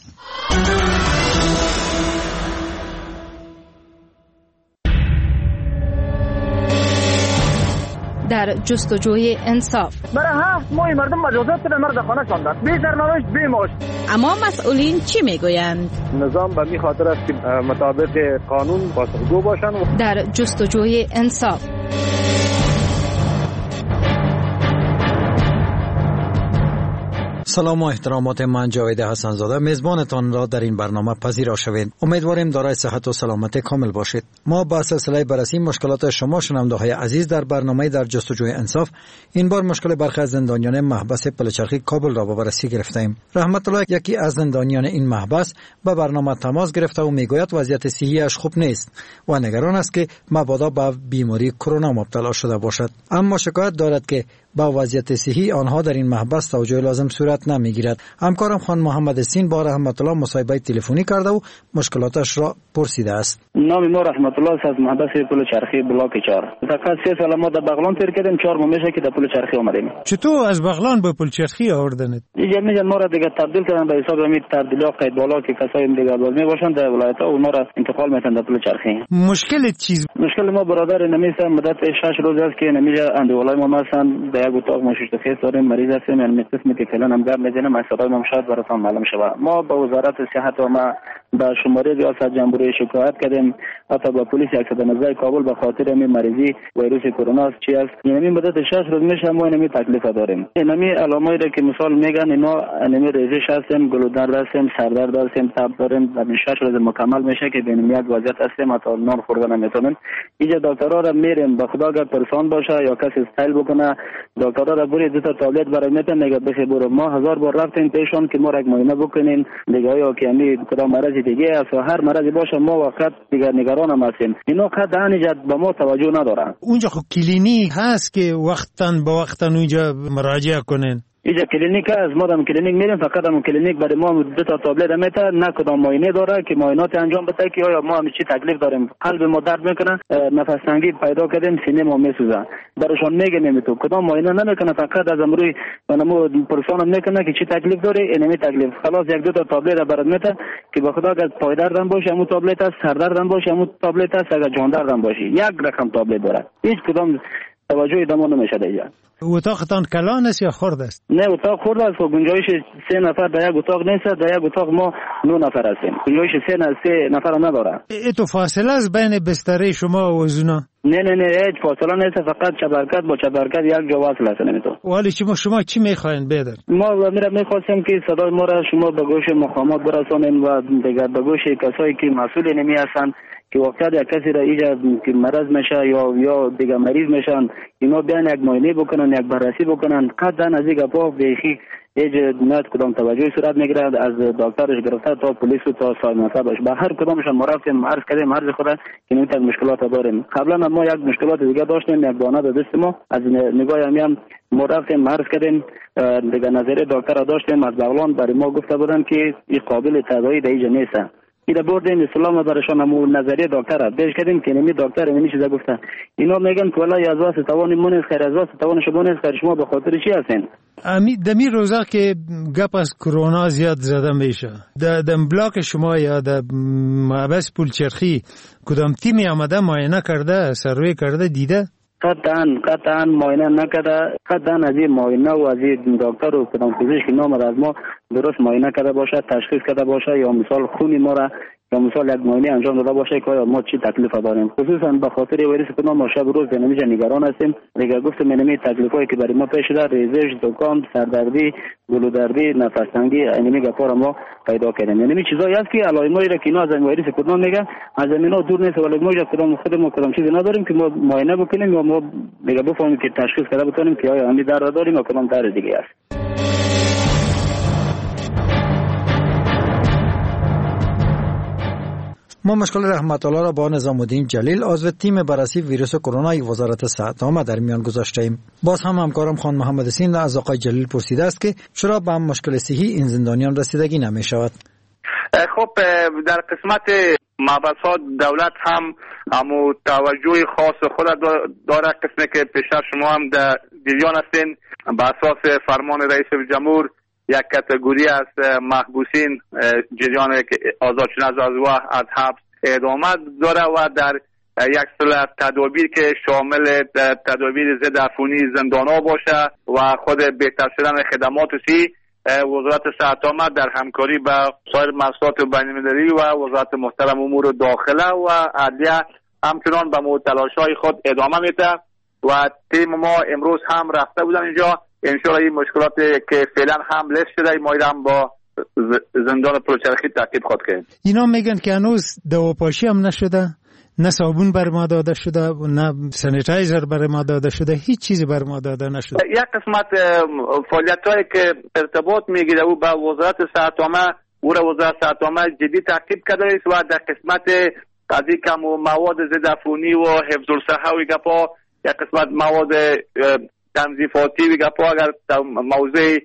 L: در جستجوی انصاف.
F: برای هفت ماه مردم مجازات به مرد خانه شاندند، بی سرنوشت بی معاش.
G: اما مسئولین چی میگویند؟
F: نظام به می خاطر است که مطابق قانون پاسخگو باشند.
L: در جستجوی انصاف.
H: سلام و احترامات، من جاوید حسن زاده میزبانتان را در این برنامه پذیرا شوید. امیدواریم دارای صحت و سلامت کامل باشید. ما با سلسله بررسی مشکلات شما شنونده های عزیز در برنامه در جستجوی انصاف این بار مشکل برخی از زندانیان محبس پلچرخی کابل را به بررسی گرفتیم. رحمت الله یکی از زندانیان این محبس به برنامه تماس گرفته و میگوید وضعیت صحیش خوب نیست و نگران است که مبادا به بیماری کرونا مبتلا شده باشد. اما شکایت دارد که با وضعیت صحی آنها در این محبس توجه لازم صورت صورت نمیگیرد. همکارم خان محمد سین با رحمت الله مصاحبه تلفنی کرده و مشکلاتش را پرسیده است.
C: نام ما رحمت الله است، از محبس پل چرخی بلاک چهار. فقط سه سال ما در بغلان تیر کردیم، چهار ماه میشه که در پل چرخی آمدیم.
I: چطور از بغلان به پل چرخی آوردنت؟
C: اینجا میگن ما را دیگه تبدیل کردن به حساب همین تبدیلات قید بالا که کسایی دیگه باز میباشن در ولایت ها و ما را انتقال میتن در پل چرخی.
I: مشکل چیز؟
C: مشکل ما برادر نمیسه مدت شش روز است که نمیجا اندوالای ما مثلا در یک اتاق ما شش تا داریم مریض هستیم، یعنی قسمی که فعلا هم گپ میزنیم از صدای ما شاید براتون معلوم شود. ما با وزارت صحت و ما با شماره ریاست جمهوری شکایت کردیم، حتی با پلیس صد و نوزده کابل به خاطر همین مریضی ویروس کرونا چی است. یعنی مدت شش روز میشه ما همین تکلیف داریم. همین علامایی را که مثال میگن اینا همین ریزش هستیم، گلودرد هستیم، سردرد هستیم، تب داریم. در شش روز مکمل میشه که ببینیم یک وضعیت هستیم، حتی نان خوردن نمیتونیم. اینجا دکترها را میریم، به خدا اگر پرسان باشه یا کسی استایل بکنه دکترها را بری دو تا تابلت برای میتن نگه بخی برو. ما هزار بار رفتیم پیشون که ما را معاینه بکنین دیگه یا که همین کدام مرض دیگه است و هر مرضی باشه ما وقت دیگه نگران هم هستیم. اینا قد انجد به ما توجه ندارن.
I: اونجا خب کلینیک هست که وقتاً به وقتاً اونجا مراجعه کنین.
C: اینجا کلینیک است، ما هم کلینیک میریم، فقط هم کلینیک برای ما دو تا تابلت میته، نه کدام معاینه داره که معاینات انجام بده که آیا ما هم چی تکلیف داریم. قلب ما درد میکنه، نفس تنگی پیدا کردیم، سینه ما میسوزه. براشون میگیم تو کدام معاینه نمیکنه، فقط از امروی منمو پرسان میکنه که چی تکلیف داره، اینمی تکلیف. خلاص یک دو تا تابلت برات میته که به خدا اگر پای دردم باشه همون تابلت است، سر دردم باشه همون تابلت است، اگر جان دردم باشه یک رقم تابلت داره. هیچ کدام توجهی دما نمیشه دیگه.
I: اتاقتان کلان است یا خرد است؟
C: نه اتاق خرد است و گنجایش سه نفر در یک اتاق نیست، در یک اتاق ما نه نفر هستیم. گنجایش سه نه سه نفر نداره.
I: تو فاصله است بین بستر شما و اونا؟
C: نه نه نه هیچ فاصله نیست، فقط چبرکت با چبرکت یک جا وصل است نمیتون.
I: ولی شما شما چی میخواین بدر؟
C: ما میرم میخواستیم که صدای ما را شما به گوش مقامات برسانین و دیگر به گوش کسایی که مسئول نمی هستند که وقتی یک کسی را اینجا که مرض میشه یا یا دیگه مریض میشن اینا بیان یک معاینه بکنن، یک بررسی بکنن. قطعا از این گپا بیخی هیچ نه کدام توجهی صورت میگیرد، از دکترش گرفته تا پلیس و تا صاحب منصبش به هر کدامشان ما رفتیم عرض کردیم عرض خود که این تک مشکلات داریم. قبلا ما یک مشکلات دیگه داشتیم، یک دانه به دست ما از نگاه همین ما رفتیم عرض کردیم دیگه نظریه دکتر داشتیم از بغلان برای ما گفته بودن که این قابل تداوی در اینجا نیست. اینا بردیم اسلام برایشان همون نظریه دکتر را پیش کردیم که نمی دکتر همین چیزا گفتن. اینا میگن که والله از واسه توان مونس خیر، از واسه توان شما نیست خیر، شما به خاطر چی هستین؟
I: امی دمی روزا که گپ از کرونا زیاد زده میشه د دم بلاک شما یا د محبس پل چرخی کدام تیمی آمده معاینه کرده سروی کرده دیده؟
C: قطعا قطعا معاینه نکرده، قطعا از این معاینه و از این دکتر و کدام پزشک نامد از ما درست معاینه کرده باشه، تشخیص کرده باشه یا مثال خونی ما را یا مثال یک معاینه انجام داده باشه که ما چی تکلیف داریم. خصوصا به خاطر ویروس کرونا ما شب روز نمیشه نگران هستیم. دیگه گفتم اینمی تکلیفایی که برای ما پیش داره ریزش، زکام، سردردی، گلودردی، نفس تنگی اینمی گپا ما پیدا کردیم. اینمی چیزایی است که علائمایی را که اینا از ویروس کرونا میگن از اینا دور نیست، ولی ما خودمون خودمون کدام چیزی نداریم که ما معاینه بکنیم یا ما دیگه بفهمیم که تشخیص کرده بتونیم که آیا همین درد داریم یا کدام درد دیگه است.
H: ما مشکل رحمت الله را با نظام الدین جلیل عضو تیم بررسی ویروس کرونا وزارت صحت عامه در میان گذاشتیم. باز هم همکارم خان محمد سین از آقای جلیل پرسیده است که چرا به مشکل صحی این زندانیان رسیدگی نمی شود.
V: خب در قسمت محبسات دولت هم همو توجه خاص خود داره، قسمی که پیشتر شما هم در جریان هستین. به اساس فرمان رئیس جمهور یک کاتگوری از محبوسین جریان آزاد شدن از از حبس ادامه داره و در یک سلسله تدابیر که شامل تدابیر ضد عفونی زندان‌ها باشه و خود بهتر شدن خدمات صحی، وزارت صحت عامه در همکاری با سایر مؤسسات بین‌المللی و وزارت محترم امور داخله و عدلیه همچنان به تلاش‌های خود ادامه میده و تیم ما امروز هم رفته بودن اینجا. انشاءالله این مشکلات که فعلا هم لیست شده ما هم با زندان پلچرخی تعقیب خود کنیم.
I: اینا میگن که هنوز دواپاشی هم نشده، نه صابون بر ما داده شده، نه سانیتایزر بر ما داده شده، هیچ چیزی بر ما داده نشده.
V: یک قسمت فعالیت‌هایی که ارتباط میگیره او با وزارت صحت عامه او را وزارت صحت عامه جدی تعقیب کرده است و در قسمت قضیه کم مواد ضد عفونی و حفظ الصحه و گپا یک قسمت مواد تنظیفاتی و گپا اگر در موضوع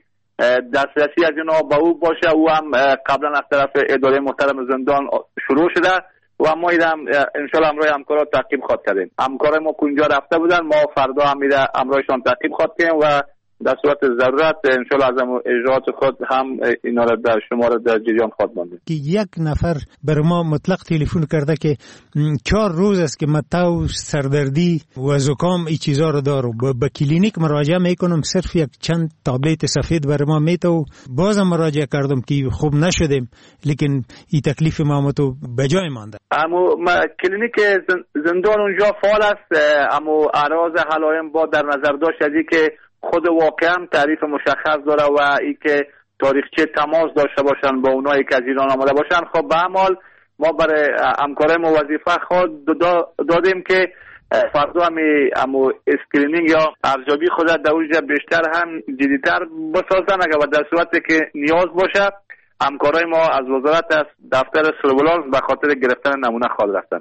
J: دسترسی از اینا به او باشه. او هم قبلا از طرف اداره محترم زندان شروع شده و ما ایرم انشالله امروز همکارا تعقیب خواد کردیم. همکارای ما کنجا رفته بودن، ما فردا هم میره امروزشان تعقیب خواد کردیم و در صورت ضرورت انشالله از اجراات خود هم اینا را در شما را در جریان خود ماندیم.
I: که یک نفر بر ما مطلق تلفن کرده که چهار روز است که من تو سردردی و زکام ای چیزا رو دارم، به کلینیک مراجعه میکنم، صرف یک چند تابلت سفید بر ما میته و بازم مراجعه کردم که خوب نشدیم، لیکن این تکلیف ما تو به جای مانده.
J: اما کلینیک زندان اونجا فعال است، اما اعراض علائم با در نظر داشت از که خود واقعا تعریف مشخص داره و ای که تاریخچه تماس داشته باشن با اونایی که از ایران آمده باشن. خب به عمل ما برای همکارای ما وظیفه خود دادیم که فردا همی امو اسکرینینگ یا ارزیابی خود در اونجا بیشتر هم جدیتر بسازن. اگر در صورتی که نیاز باشه همکارای ما از وزارت از دفتر سرویلانس به خاطر گرفتن نمونه خواهد رفتن.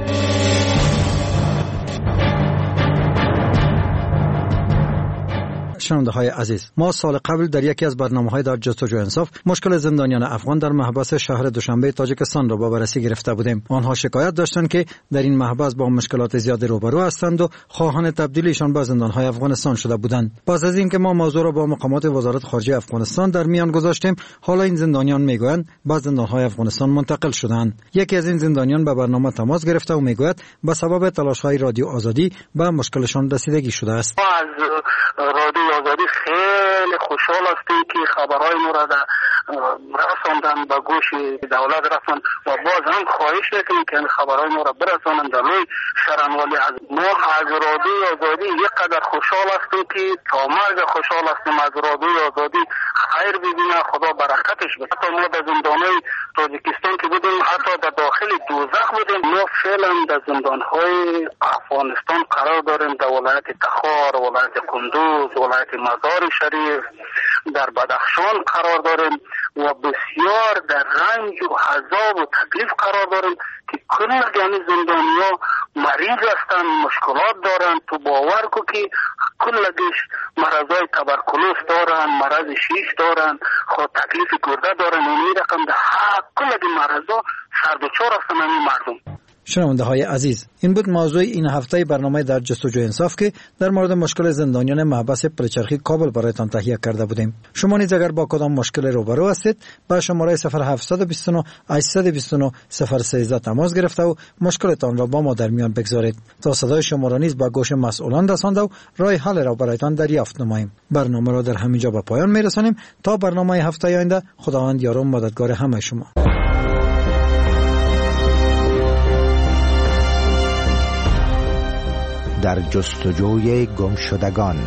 H: شنونده های عزیز، ما سال قبل در یکی از برنامه‌های در جستجوی انصاف مشکل زندانیان افغان در محبس شهر دوشنبه تاجیکستان را با بررسی گرفته بودیم. آنها شکایت داشتند که در این محبس با مشکلات زیاد روبرو هستند و خواهان تبدیلشان به زندان‌های افغانستان شده بودند. پس از اینکه ما موضوع را با مقامات وزارت خارجه افغانستان در میان گذاشتیم، حالا این زندانیان میگویند به زندان‌های افغانستان منتقل شدند. یکی از این زندانیان به برنامه تماس گرفته و میگوید به سبب تلاش‌های رادیو آزادی به مشکلشان رسیدگی شده است.
M: رادیو آزادی خیلی خوشحال هستیم که خبرهای ما را رساندن به گوش دولت رساند و باز هم خواهش میکنیم که این خبرهای ما را برسانند در روی شرنوالی. از ما از رادیو آزادی یک قدر خوشحال هستیم که تا مرگ خوشحال هستیم از رادیو آزادی خیر ببینه، خدا برکتش بده. حتی ما در زندانهای تاجیکستان که بودیم، حتی در داخل دوزخ بودیم، ما فعلا در زندانهای افغانستان قرار داریم، در ولایت تخار، ولایت کندوز، ولایت مزار شریف، در بدخشان قرار داریم و بسیار در رنج و عذاب و تکلیف قرار داریم که کل یعنی زندانیا مریض هستن، مشکلات دارن. تو باور کو که کلگش مرضای تبرکلوز دارن، مرض شیش دارن، خود تکلیف گرده دارن. این رقم ده کلگی مرضا سردوچار هستن این مردم.
H: شنونده های عزیز، این بود موضوع این هفته برنامه در جستجوی انصاف که در مورد مشکل زندانیان محبس پلچرخی کابل برایتان تهیه کرده بودیم. شما نیز اگر با کدام مشکل روبرو هستید با شماره صفر هفت دو نه هشت دو نه صفر سه صفر تماس گرفته و مشکلتان را با ما در میان بگذارید تا صدای شما را نیز با گوش مسئولان رسانده و راه حل را برایتان دریافت نماییم. برنامه را در همینجا به پایان میرسانیم تا برنامه هفته آینده. خداوند یار و مددگار همه شما.
N: در جستجوی گمشدگان.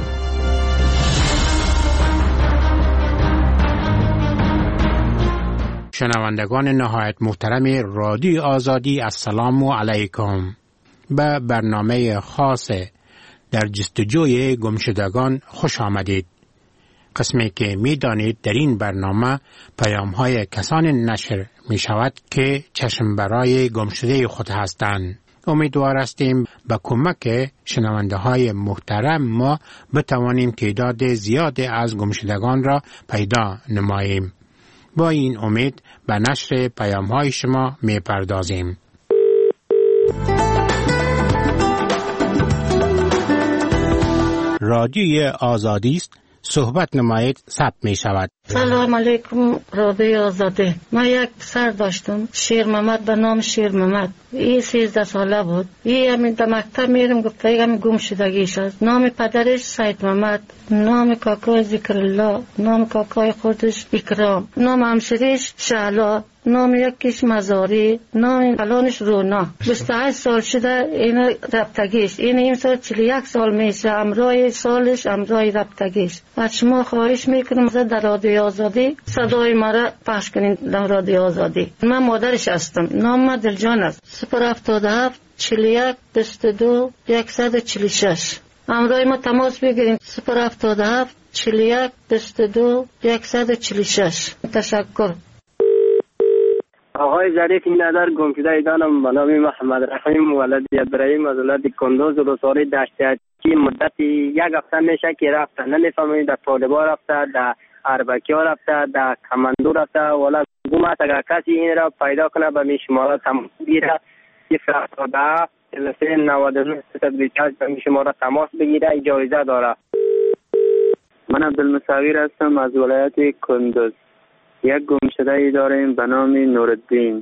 O: شنوندگان نهایت محترم رادیو آزادی، السلام علیکم. به برنامه خاص در جستجوی گمشدگان خوش آمدید. قسمی که می دانید در این برنامه پیام های کسان نشر می شود که چشم برای گمشده خود هستند. امیدوار هستیم با کمک شنونده های محترم ما بتوانیم تعداد زیاد از گمشدگان را پیدا نماییم. با این امید به نشر پیام های شما می پردازیم. رادیوی آزادی است، صحبت نمایید ثبت می شود.
P: سلام علیکم رادیو آزادی. ما یک پسر داشتم، شیر محمد، به نام شیر محمد. این سیزده ساله بود. این همین در مکتب میرم گفته این همین گم شدگیش است. نام پدرش سید محمد، نام کاکای ذکر الله، نام کاکای خودش اکرام، نام همسریش شعلا، نام یکیش مزاری، نام فلانش رونا. بیست و هشت سال شده این رفتگیش. این این سال چهل و یک سال میشه. امرای سالش امرای رفتگیش. از شما خواهش میکنم در رادیو آزادی صدای مرا پخش کنین در رادیو آزادی. من مادرش هستم. نام من دلجان است. صفر هفتاد و هفت چهل و یک بیست و دو صد و چهل و شش. امرای ما تماس بگیریم. صفر هفتاد و هفت چهل و یک بیست و دو صد و چهل و شش. تشکر.
S: آقای ظریف نظر گمشده ایدانم به نام محمد رحیم ولد ابراهیم از ولد کندوز روساری دشت که مدت یک هفته میشه که رفته، نمیفهمید در طالبا رفته، در اربکی ها رفته، در کمندو رفته. والا گم است اگر کسی این را پیدا کنه به می شماره تماس بگیره، صفر هفتاد و هفت چهل و سه نود و نه سیصد و بیست و هشت به می شماره تماس بگیره، جایزه داره. من عبدالمصور هستم از ولایت کندوز. یک گمشده ای داریم به نام نورالدین،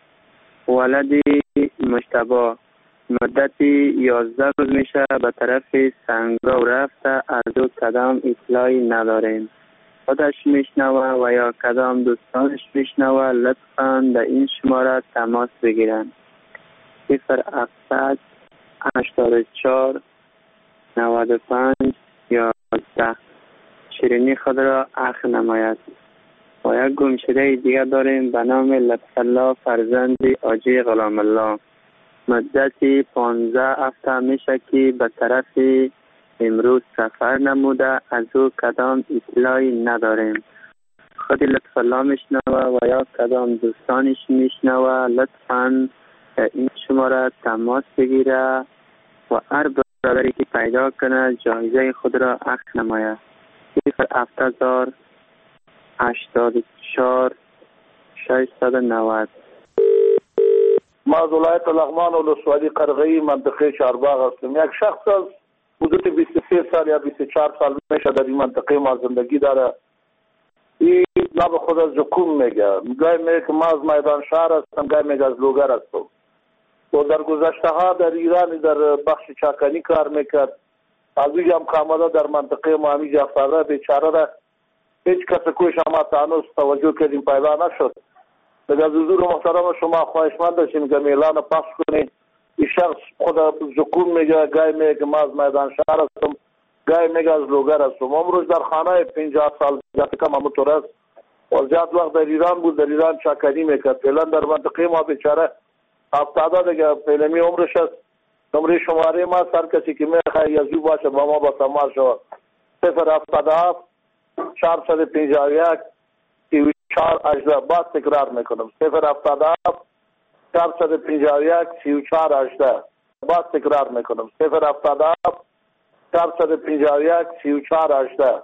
S: ولد مجتبی. مدتی یازده روز میشه به طرف سنگاو رفته، از او کدام اطلاعی نداریم. خودش میشنوه و یا کدام دوستانش میشنوه، لطفاً به این شماره تماس بگیرن. صفر هفتصد هشتاد و چهار نود و پنج یازده. شیرینی خود را اخ نماید. و یک گمشده دیگر داریم به نام لطف الله فرزند حاجی غلام الله. مدتی پانزده هفته میشه که به طرف امروز سفر نموده، از او کدام اطلاعی نداریم. خود لطف الله میشنوه و یا کدام دوستانش میشنوه، لطفاً این شماره تماس بگیره و هر برادری که پیدا کنه جایزه خود را اخذ نماید. صفر هفت هزار هشتاد و چهار ششصد و نود.
E: ما از ولایت لغمان ولسوالی قرغی منطقه چهارباغ هستم. یک شخص از حدود بیست و سه سال یا بیست و چهار سال میشه در این منطقه ما زندگی داره. این لب خود از زکوم میگه، گاهی میگه که ما از میدان شهر هستم، گاهی میگه از لوگر هستم. و در گذشته ها در ایران در بخش چاکنی کار میکرد. از اینجا هم کاملا در منطقه ما همیجا افتاده، بیچاره را هیچ کس کوش ما تانوس توجه کردیم پیدا نشد. از حضور محترم شما خواهشمند داشتیم که اعلان پخش کنید. این شخص خود زکوم میگه، گاهی میگه که ما از میدان شهر هستم، گاهی میگه از لوگر هستم. امروز در خانه پنجاه سال زیاد کم همونطور است و زیاد وقت در ایران بود، در ایران چاکنی میکرد. فعلا در منطقه ما بیچاره افتاده دیگه، فعلمی عمرش است. نمره شماره ما هر کسی که میخواه یزو باشه با ما با تماس شود. صفر هفتاد و هفت چهارصد و پنجاه و یک سی و چهار هجده. باز تکرار میکنم، صفر هفتاد و هفت چهارصد و پنجاه و یک سی و چهار هجده. باز تکرار میکنم، صفر هفتاد و هفت چهارصد و پنجاه و یک سی و چهار هجده.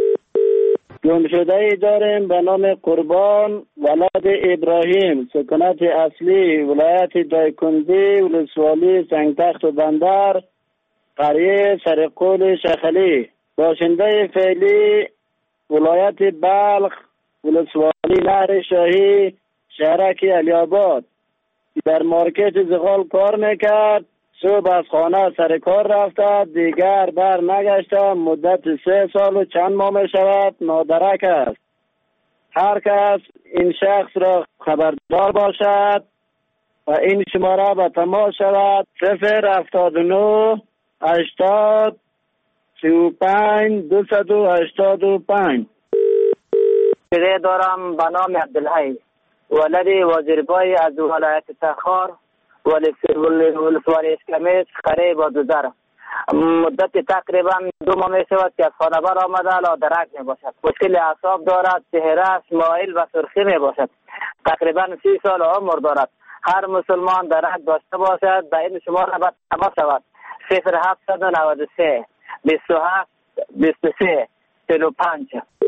Q: گمشده ای داریم به نام قربان ولد ابراهیم، سکونت اصلی ولایت دایکندی ولسوالی سنگتخت و بندر، قریه سرقول شخلی. باشنده فعلی ولایت بلخ ولسوالی نهر شاهی شهرک علی‌آباد. در مارکت زغال کار میکرد. صبح از خانه سر کار رفته، دیگر بر نگشته. مدت سه سال و چند ماه می شود نادرک است. هر کس این شخص را خبردار باشد و این شماره به تماس شود. صفر هفتاد و نه هشتاد سی و پنج دویست و هشتاد و پنج.
R: پیده دارم به نام عبدالحی، ولد وزیربای از ولایت تخار ولسوالی اسکمیس قریه با دوزر. مدت تقریبا دو ماه می شود که از خانه بر آمده، لادرک می باشد. مشکل اعصاب دارد، چهره‌اش مایل و سرخی می باشد. تقریبا سی سال عمر دارد. هر مسلمان درک داشته باشد به این شماره باید تماس شود. صفر هفتصد و نود و سه بیست و هفت بیست و سه چهل و پنج.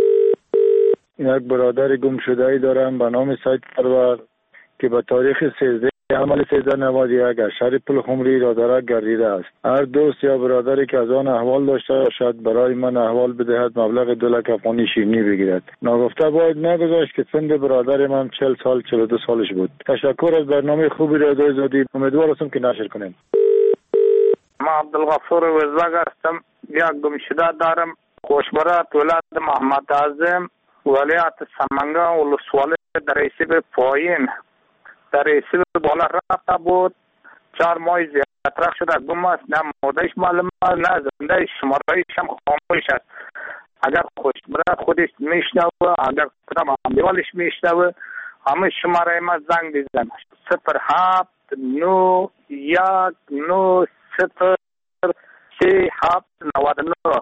T: یک برادر گم شده ای دارم به نام سید پرور که به تاریخ سیزده عمل سیزده نود و یک از شهر پلخمری رادرک گردیده است. هر دوست یا برادری که از آن احوال داشته باشد برای من احوال بدهد، مبلغ دو لک افغانی شیرینی بگیرد. ناگفته باید نگذاشت که سند برادر من چهل سال چهل و دو سالش بود. تشکر از برنامه خوبی رادیو آزادی، امیدوار هستم که نشر کنیم.
J: ما عبدالغفور وزبگ هستم. یک گمشده دارم، خوشبرات ولایت محمد اعظم ولایت سمنگان ولسوالی در ریسیب پایین در ریسیب بالا رفته بود. چهار ماه زیادتر شده گم است. نه مادهش معلوم است نه زنده، شمارهایش هم خاموش است. اگر خوشبرات خودش میشنوه، اگر کدام همدیوالش میشنوه، همه شماره ما زنگ بزن. صفر هفت نو یک نو صفر سه هفت نود نه.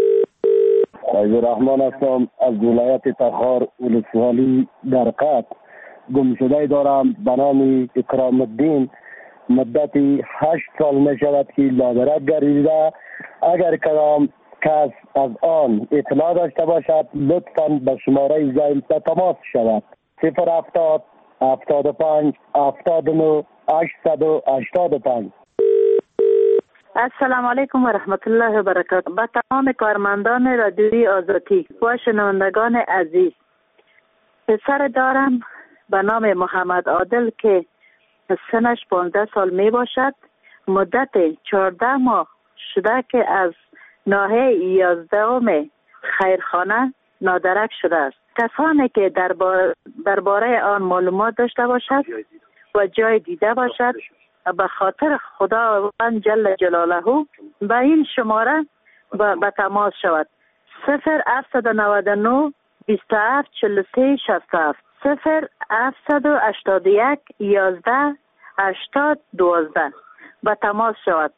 U: عبدالرحمن هستم از ولایت تخار ولسوالی درقت. گمشده دارم به نام اکرام الدین. مدتی هشت سال می شود که لادرک گردیده. اگر کدام کس از آن اطلاع داشته باشد لطفاً به شماره زنگ به تماس شود. صفر هفتاد هفتاد و پنج هفتاد و نه هشتصد و هشتاد و پنج.
D: السلام علیکم و رحمت الله و برکاته. با تمام کارمندان رادیوی آزادی و شنوندگان عزیز، پسر دارم به نام محمد عادل که سنش پانزده سال می باشد. مدت چهارده ماه شده که از ناحیه یازدهم خیرخانه نادرک شده است. کسانی که درباره درباره آن معلومات داشته باشد و جای دیده باشد به خاطر خداوند جل جلاله به این شماره به تماس شود. صفر هفتصد و نود و نه بیست و هفت چهل و سه شصت و هفت صفر هفتصد و هشتاد و یک یازده هشتاد دوازده به تماس شود.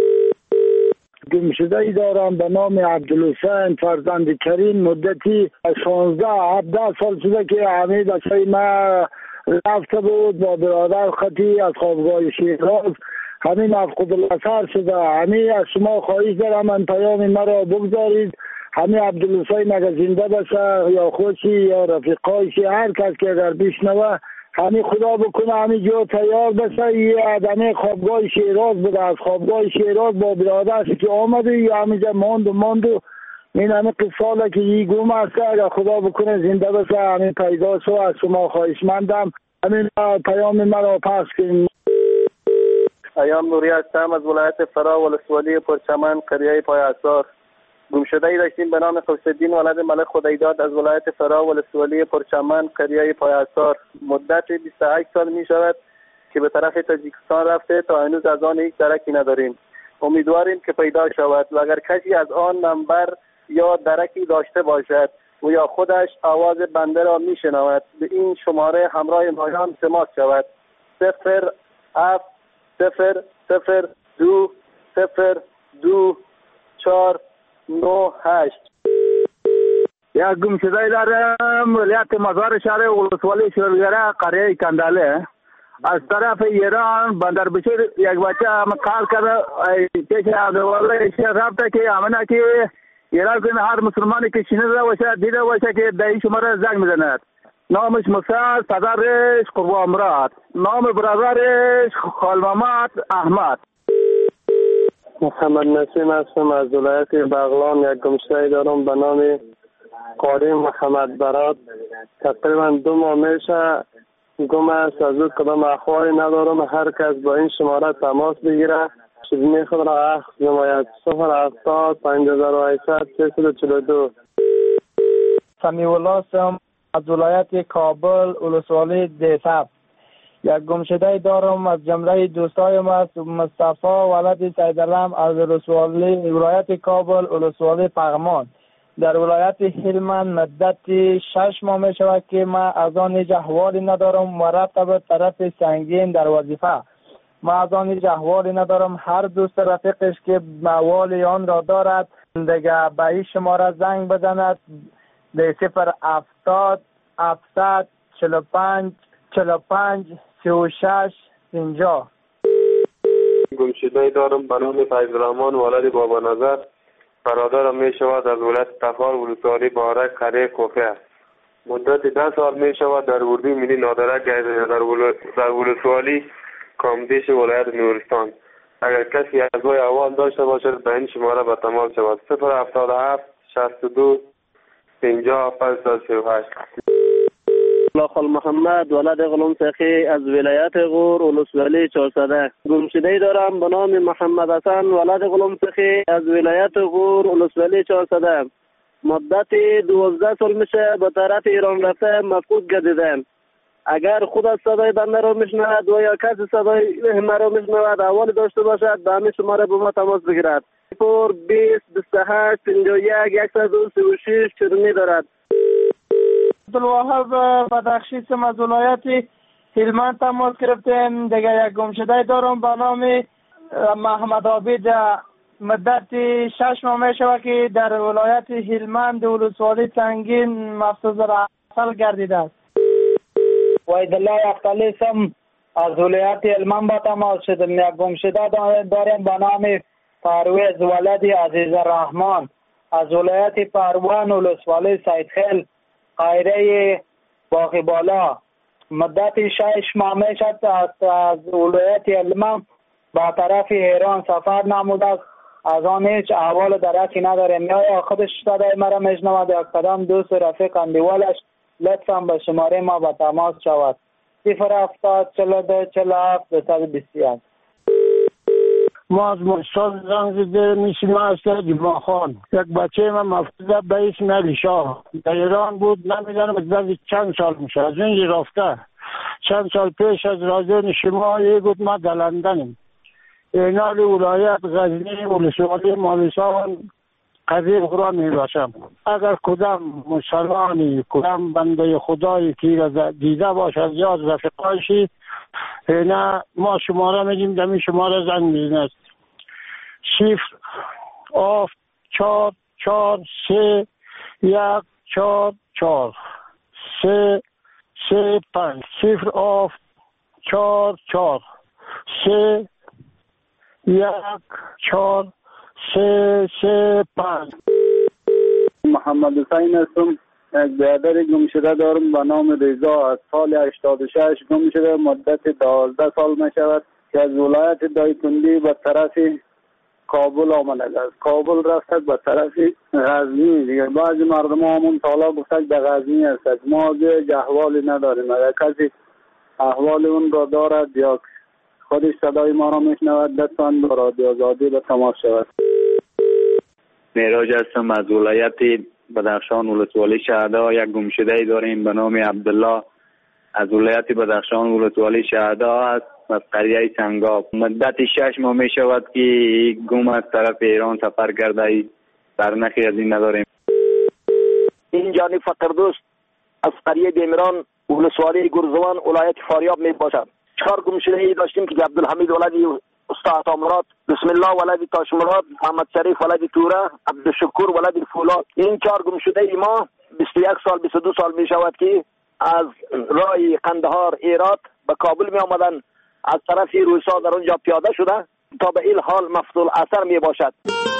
U: گمشده ای دارم به نام عبدالحسین فرزند کریم. مدتی شانزده هفده سال شده که همه بچه ما رفته بود با برادر خطی از خوابگاه شیراز. همین مفقود الاثر شده. همین از شما خواهش دارم من پیام مرا بگذارید. همین عبدالحسین اگر زنده باشه یا خودشی یا رفیقایشی هر کس که اگر بشنوه همین خدا بکنه همین جو تیار بشه. یه آدمی خوابگاه شیراز بوده. از خوابگاه شیراز با برادرش که آمده یا همینجا ماند و ماند و این همین قصاله که یه گم هسته اگر خدا بکنه زنده بشه همین پیدا شو. از شما خواهشمندم همین پیام مرا پخش کنید.
S: ایام نوری هستم از ولایت فرا ولسوالی پرچمن قریه پای اثار. گمشده ای داشتیم به نام قوس‌الدین ولد ملک خدایداد از ولایت فرا ولسوالی پرچمن قریه پای اثار. مدت بیست و هشت سال می شود که به طرف تاجیکستان رفته. تا هنوز از آن یک درکی نداریم. امیدواریم که پیدا شود و اگر کسی از آن نمبر یا درکی داشته باشد و یا خودش آواز بنده را می شنود به این شماره همراه مایان تماس شود. صفر هفت صفر صفر دو صفر دو چهار نه هشت.
U: یک گمشده دارم ولایت مزار شهر ولسوالی شیرگره قریه کنداله. از طرف ایران بندر بشیر یک بچه هم کار کرده پیش عبدالله شیخ رفته که امنه که ایران کنه هر مسلمانی که شنیده باشه دیده باشه که در این شماره زنگ میزند. نامش مسعد، پدرش قربان مراد، نام برادرش خالمامد احمد.
S: محمد نسیم هستم از ولایت بغلان. یک گمشده دارم به نام قاری محمد برات. تقریبا دو ماه میشه گم است. از او کدام اخباری ندارم. هر کس با این شماره تماس بگیره چیزی خود را اخذ نماید. صفر هفتاد پنج هزار و هشتصد سیصد و چهل و دو.
K: سمیع الله هستم از ولایت کابل ولسوالی دیساب. یک گمشده دارم از جمله دوستایم است مصطفی ولد سیدالم از ولسوالی ولایت کابل ولسوالی پغمان. در ولایت هلمند مدت شش ماه می شود که ما از آن هیچ احوالی ندارم و رفته به طرف سنگین در وظیفه. ما از آن هیچ احوالی ندارم. هر دوست رفیقش که احوال آن را دارد دیگه به این شماره زنگ بزند. در صفر هفتاد هفتصد چهل و پنج چهل و پنج سی و شش پنجاه.
W: گمشده دارم به نام فیض الرحمن ولد بابا نظر. برادرم می شود از ولایت تخار ولسوالی بارک قریه کوفه. مدت ده سال می شود در اردوی ملی نادرک در ولسوالی کامدیش ولایت نورستان. اگر کسی از وی احوال داشته باشد به این شماره به تماس شود. صفر هفتاد و هفت شصت و دو پنجاه پنجصد و سی و هشت.
X: خال محمد ولد غلام سخی از ولایت غور ولسوالی چهارصده. گمشده دارم به نام محمد حسن ولد غلام سخی از ولایت غور ولسوالی چهارصده. مدت دوازده سال میشه به طرف ایران رفته مفقود گردیدم. اگر خود از صدای بنده را میشنود و یا کسی صدای مرا میشنود احوالی داشته باشد به همین شماره با ما تماس بگیرد. صفر بیست بیست و هشت پنجاه و یک صد و سی و شش چرمی دارد.
K: عبدالوهاب بدخشی از ولایت هلمند تماس گرفتیم. دیگه یک گمشده دارم به نام محمد عابد. مدت شش ماه می شود که در ولایت هلمند ولسوالی سنگین مفصل اصل گردیده است.
U: وحیدالله اختلیسم از ولایت هلمند با تماس شدم. یک گمشده دارم به نام پرویز ولد عزیز الرحمن.
K: از ولایت پروان ولسوالی سیدخیل قایره باغ بالا مدت شش ماه می شد است از ولایت علمم به طرف ایران سفر نموده است. از آن هیچ احوال درکی نداریم. یا خودش صدای مرا میشنود یا کدام دوست رفیق اندیوالش لطفا به شماره ما به تماس شود. صفر هفتاد چهل و دو چهل و هفت دویست و بیست و یک.
U: ما از مستاد زنگ زده میشیم است جمعه خان. یک بچه من مفتوده به اسم علی شاه در ایران بود. نمیدانم از چند سال میشه از اینجا رفته. چند سال پیش از رادیو شما یه بود ما در لندنیم. اینال ولایت غزنی ولسوالی مالستان قضیه خدا می باشم. اگر کدام مسلمانی کدام بنده خدایی که دیده باشد یا از رفقایشی نه ما شماره میگیم دمی شماره زنگ میزنید صفر آف چار چار سه یک چار چار سه سه پنج صفر آف چار چار سه یک چهار سه سه پنج.
A: محمد حسین هستم. یک برادر گم شده دارم به نام رضا. از سال هشتاد و شش گم شده. مدت دوازده سال می شود که از ولایت دایکنډی به طرف کابل آمده است. کابل رفت به طرف غزنی. دیگه بعضی مردم همون سالا گفتن به غزنی است. ما دیگه احوالی نداریم. اگر کسی احوال اون را دارد یا خودش صدای ما را میشنود لطفاً با رادیو آزادی به تماس شود.
B: معراج هستم از ولایت بدخشان ولسوالی شهدا. یک گمشده داریم به نام عبدالله از ولایت بدخشان ولسوالی شهدا است از قریه سنگاب. مدت شش ماه می شود که گم از طرف ایران سفر کرده. سرنخی از این نداریم.
F: این جانی فقردوست از قریه بیمران ولسوالی گرزوان ولایت فاریاب می باشد. چهار گمشده ای داشتیم که عبدالحمید ولدی استاد عطامراد، بسم الله ولدی تاشمراد، محمد شریف ولدی توره، عبدالشکور ولدی فولاد. این چهار گمشده ای ما بیست و یک سال بیست و دو سال می شود که از راه قندهار ایرات به کابل می آمدن. از طرف روسا در اونجا پیاده شده تا به این حال مفتول اثر می باشد.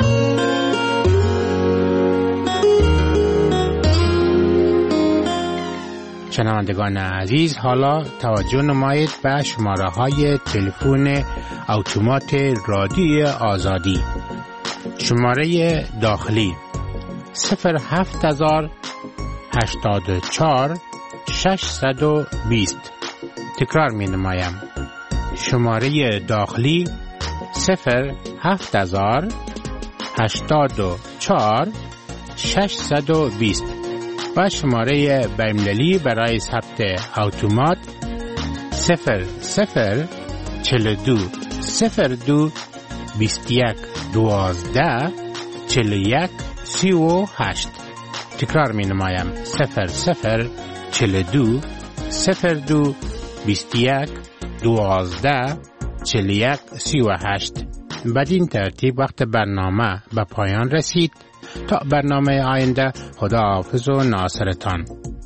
O: شنوندگان عزیز، حالا توجه نمایید به شماره های تلفن اتومات رادیو آزادی. شماره داخلی صفر هفت هزار هشتاد و چهار ششصد و بیست. تکرار می نمایم. شماره داخلی صفر هفت هزار هشتاد و چهار ششصد و بیست و شماره بین‌المللی برای ثبت اتومات صفر صفر چهل و دو صفر دو بیست و یک دوازده چهل و یک سی و هشت. تکرار می نمایم. صفر صفر چهل و دو صفر دو بیست و یک دوازده چهل و یک سی و هشت. بدین ترتیب وقت برنامه به پایان رسید. تا برنامه آینده، خدا حافظ و ناصرتان.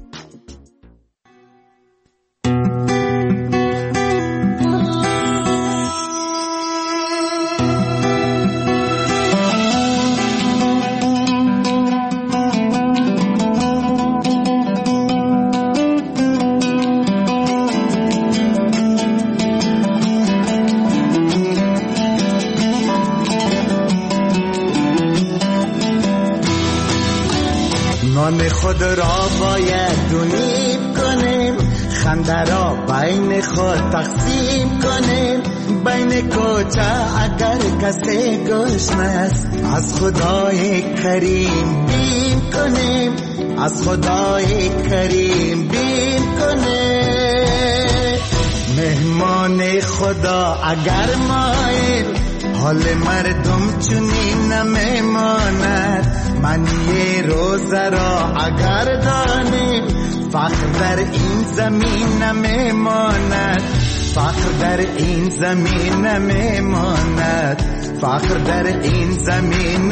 G: خود را باید دونیم کنیم، خنده را بین خود تقسیم کنیم. بین کوچه اگر کسی گشنه است، از خدای کریم بیم کنیم، از خدای کریم بیم کنیم. مهمان خدا اگر مایل، حال مردم چنین نمیماند. من یه روزه را اگر دانیم، فقر در این زمین نمیماند، فقر در این زمین نمیماند، فقر در این زمین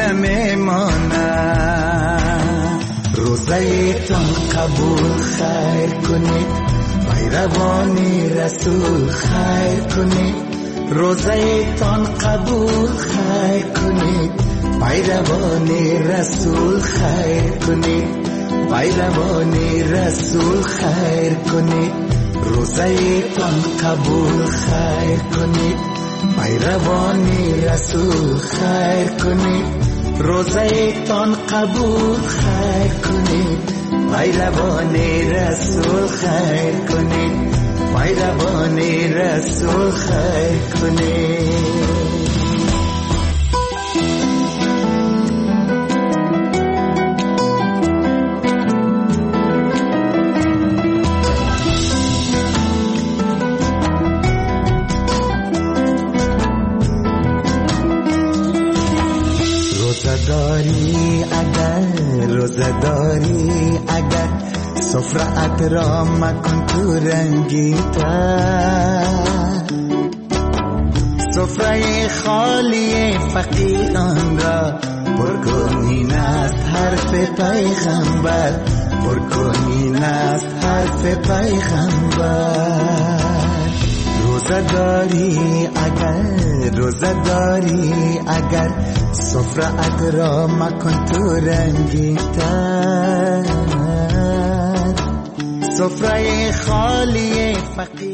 G: نمیماند. روزه تان قبول خیر کنید، پیروانی رسول خیر کنید. روزه تان قبول خیر کنید، پیروان رسول خیر کنید، پیروان رسول خیر کنید، روزه تان قبول خیر کنید، پیروان رسول خیر کنید، روزه تان قبول خیر کنید، پیروان رسول خیر کنید، پیروان رسول خیر کنید. روزداری اگر روزداری اگر سفرت را مکن تو رنگی‌تر، سفره خالی فقیران را پر کنین است حرف پیغمبر، پر کنین است حرف پیغمبر. روزداری اگر روزداری اگر سفرت را مکن تو رنگی‌تر، سفره خالی فقیر